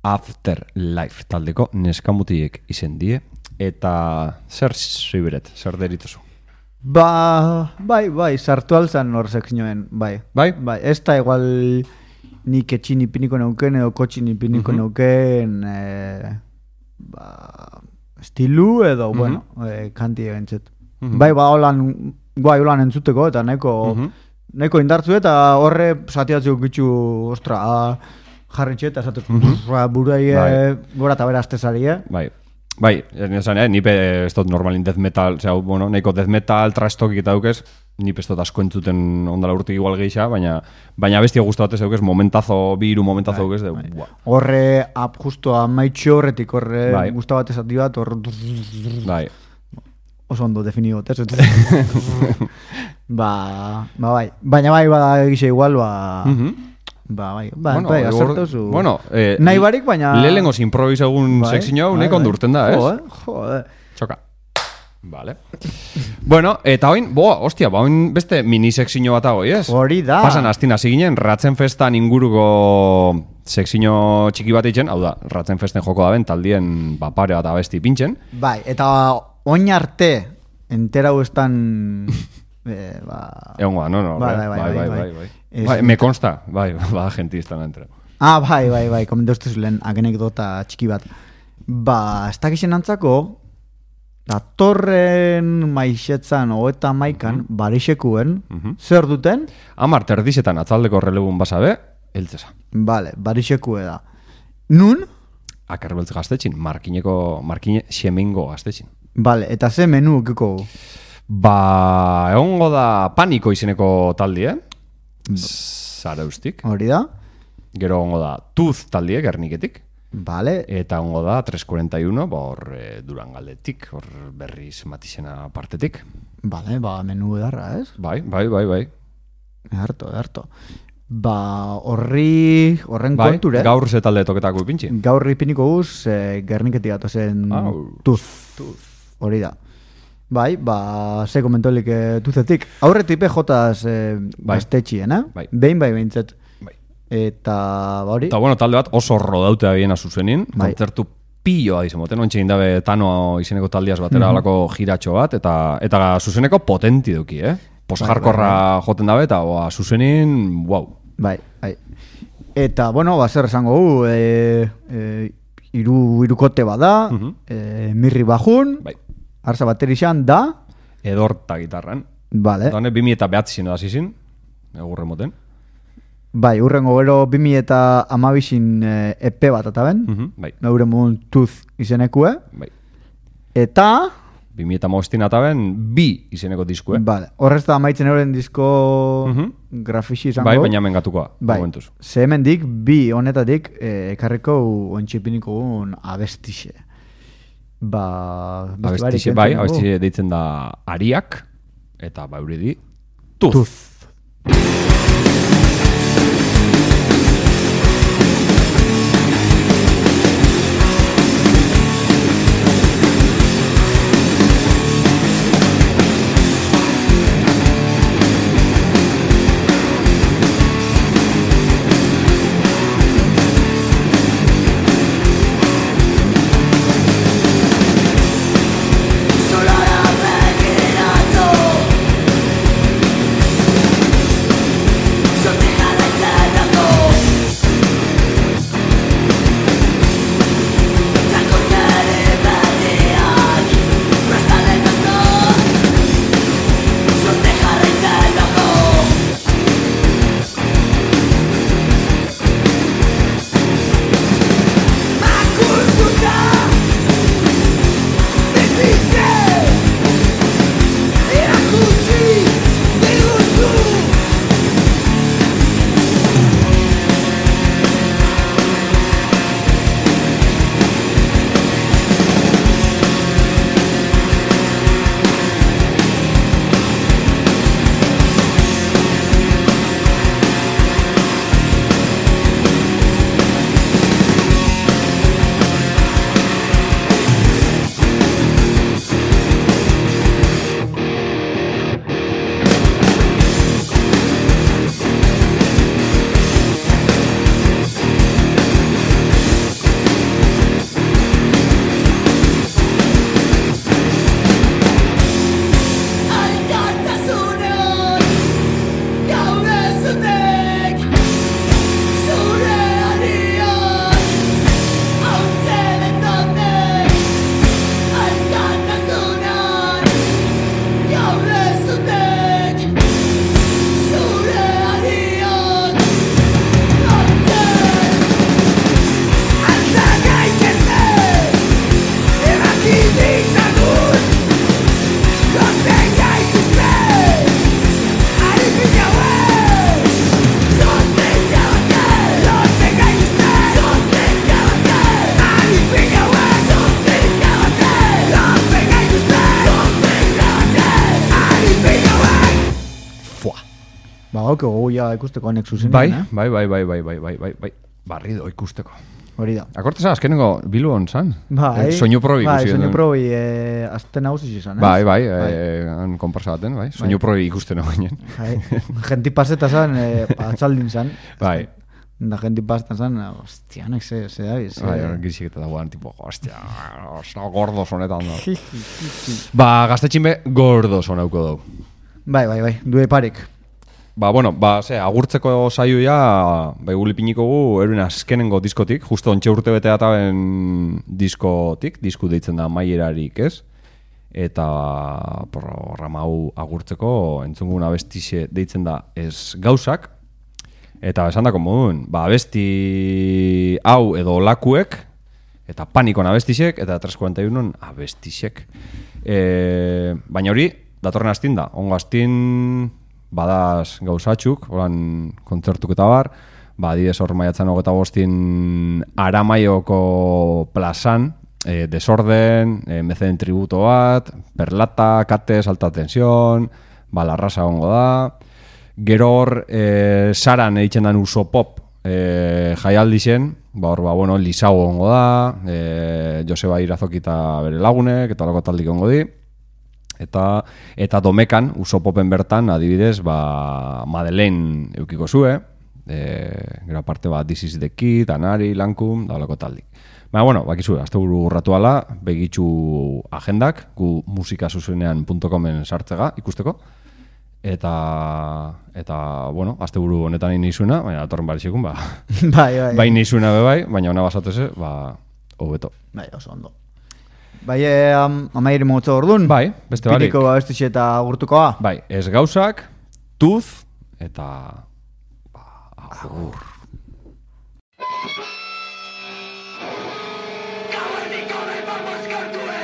Afterlife taldeko neskamutiek izen die, eta zer zibiret, zer derituzu? Ba, bai, bai, sartu alzan hor sekzioen, bai. Bai? Bai, ez da igual nik etxin ipiniko neuken edo kotxin ipiniko Mhm. neuken eh, ba, estilu edo, bueno, eh, kanti egentzet. Mhm. Bai, ba, holan, guai holan entzuteko eta neko, Mhm. neko indartzu eta horre satiatzeko gitzu, ostra, a, jarritxe eta esatu, buruai Bai. gora eta bera astezari, eh? Bai. Bai, esan, eh, nipe ez dut normalin death metal, osea, bueno, nahiko death metal, trash talkik eta dukez, nipe ez dut asko entzuten ondala urtik igual geisha, baina baina bestia guztu batez eukez, momentazo, bi hiru momentazo eukez, de, buah. Horre, ap, justo amaitxo horretik, horre, Bai. guztu bat esati bat, hor, Bai. oso ondo definido, ez? ba, ba, bai. Baina bai, bada egixe igual, ba, Mhm. ba, bai, ba, Bueno, bai, hor- asertozu. bueno, eh, nahi barik, baina... Lehenengoz improvisegun Bai, sekzio hau, bai, nahiko bai. ondurten da, ez? Jo, eh? Jo, eh? Txoka. Vale. Bueno, eta oin, boa, ostia, ba, oin beste mini sekzio bat hau, ez? Hori da. Pasan astin hasi ginen, Ratzen Festan inguruko sekzio txiki bat itzen, hau da, Ratzen Festen joko da ben, taldien ba, pare bat abesti pintzen. Bai, eta oin arte, enterau estan... eh, ba... Egon goa, no, no, Bai, bai, bai, bai, bai, bai, bai, bai. bai. Bai, me consta, bai, ba, gente izan entra. Ah, bai, bai, bai, komentu ustez lehen anekdota txiki bat. Ba, ez dakixen antzako, datorren maixetzan hogeita maikan, barixekuen, Mhm. zer duten? Amar terdizetan atzaldeko relebun basabe, eltzesa. Bale, barixekue da. Nun? Akarbeltz gaztetxin, markineko, markine xemengo gaztetxin. Bale, eta ze menu ukiko? Ba, egongo da paniko izeneko taldi, eh? Zaraustik. Hori da? Gero egongo da tuz taldiek, erniketik. Bale, Eta egongo da tres cuarenta y uno, ba, hor e, Durangaldetik, hor berriz matizena partetik. bale, ba, menu edarra, ez? Bai, bai, bai, bai. Edarto, edarto. Ba, horri, horren Bai, konture. gaur ze talde toketako ipintzi. Gaur ipiniko guz, e, Gerniketik atozen Au. tuz. Hori da. Bai, ba, ze komentolik e, tuzetik. Aurretik P Jaz e, Bai. gaztetxien, eh? Bai. Behin bai behintzet. Bai. Eta, ba, hori. Eta bueno, talde bat oso rodautea biena zuzenin, Bai. kontzertu pilloa izemoten, ontxe indabe Tano izeneko taldiaz batera Mhm. alako giratxo bat, eta eta zuzeneko potenti duki, eh? Post-jarkorra joten dabe, eta boa, zuzenin, wow. Bai, bai. Eta, bueno, ba, zer esango gu, e, e, iru, irukote bada, Mhm. e, mirri bajun, Bai. arza baterixan da, Edorta gitarran. bale, Eta honek bimi eta behatzizin da zizin, egurre moten. bai, urrengo gero bimi eta amabixin e, E P bat ataben, Mhm, Bai, gaur emun tuz izenekue, bai. eta, Bimi eta mostin ataben bi izeneko diskue. bale, horrez da amaitzen euren disko Mhm. grafixi izango. Bai, baina mengatukoa, Bai, momentuz. ze hemendik bi honetatik e, ekarriko ontxipiniko un abestixe. Ba, beste barik Abestixe, bai, entzungo. abestixe deitzen da Ariak, eta bauridi Tuz. Tuz. Solara begiratu badauke gogu ja ikusteko honek zuzenean, Bai, eh? bai, bai, bai, bai, bai, bai, bai, bai, barrido ikusteko. Hori da. Akorteza, azkenengo Bilbon zan? Bai, Eh, soinu probi bai, ikusi. soinu den. probi eh, azte nagusi izan, eh? Bai, bai, eh, han konparsa baten, bai, soinu probi ikusten hau ginen. Bai, genti paseta zan, eh, atzaldin zan. Bai. Da genti paseta zan, hostia, nek ze, ze da, ze... Bai, gizik eta dagoan, tipo, hostia, osta gordos honetan da. Ba, gaztetxin be, gordos honauko dau. Bai, bai, bai, due parik. Ba, bueno, ba, ze, agurtzeko saioia, bai, gulipiniko gu, eruen azkenengo diskotik, justo ontxe urte bete databen diskotik, disku deitzen da Maierarik, ez? Eta programa hau agurtzeko entzungun abestixe deitzen da ez gauzak, eta esan dako moduen, ba, abesti hau edo lakuek, eta panikon abestixek, eta tres cuarenta y uno abestixek. E, baina hori, datorren astin da, ongo astin badaz gauzatxuk, horan kontzertuk eta bar, ba, adibidez hor maiatzen hogeta bostin Aramaioko plazan, e, desorden, e, mezeden tributo bat, perlata, kates, alta tensión, ba, larrasa ongo da, gero hor, e, saran eitzen dan uso pop e, jaialdi zen, ba, hor, ba, bueno, Lisau ongo da, e, Joseba Irazoki eta bere lagunek, eta lako taldik ongo di, eta eta domekan, uso popen bertan, adibidez, ba, Madeleine eukiko zue, e, gero aparte, ba, This is the Kid, Anari, Lankum, da lako taldik. Baina, bueno, bakizu, azte buru urratuala, begitxu agendak, gu musikazuzenean punto comen sartzega, ikusteko, eta, eta bueno, azte buru honetan nahi nizuna, baina atorren barizikun, ba, Bai, bai. bai nizuna be bai, baina hona basateze, ba, hobeto. Bai, oso ondo. Bai, eh, am, amairi motzo ordun. Bai, beste barik. Piriko abestixe eta agurtukoa. Bai, ez gauzak, tuz, eta ba, agur. Gauenik gabe vamos gertuen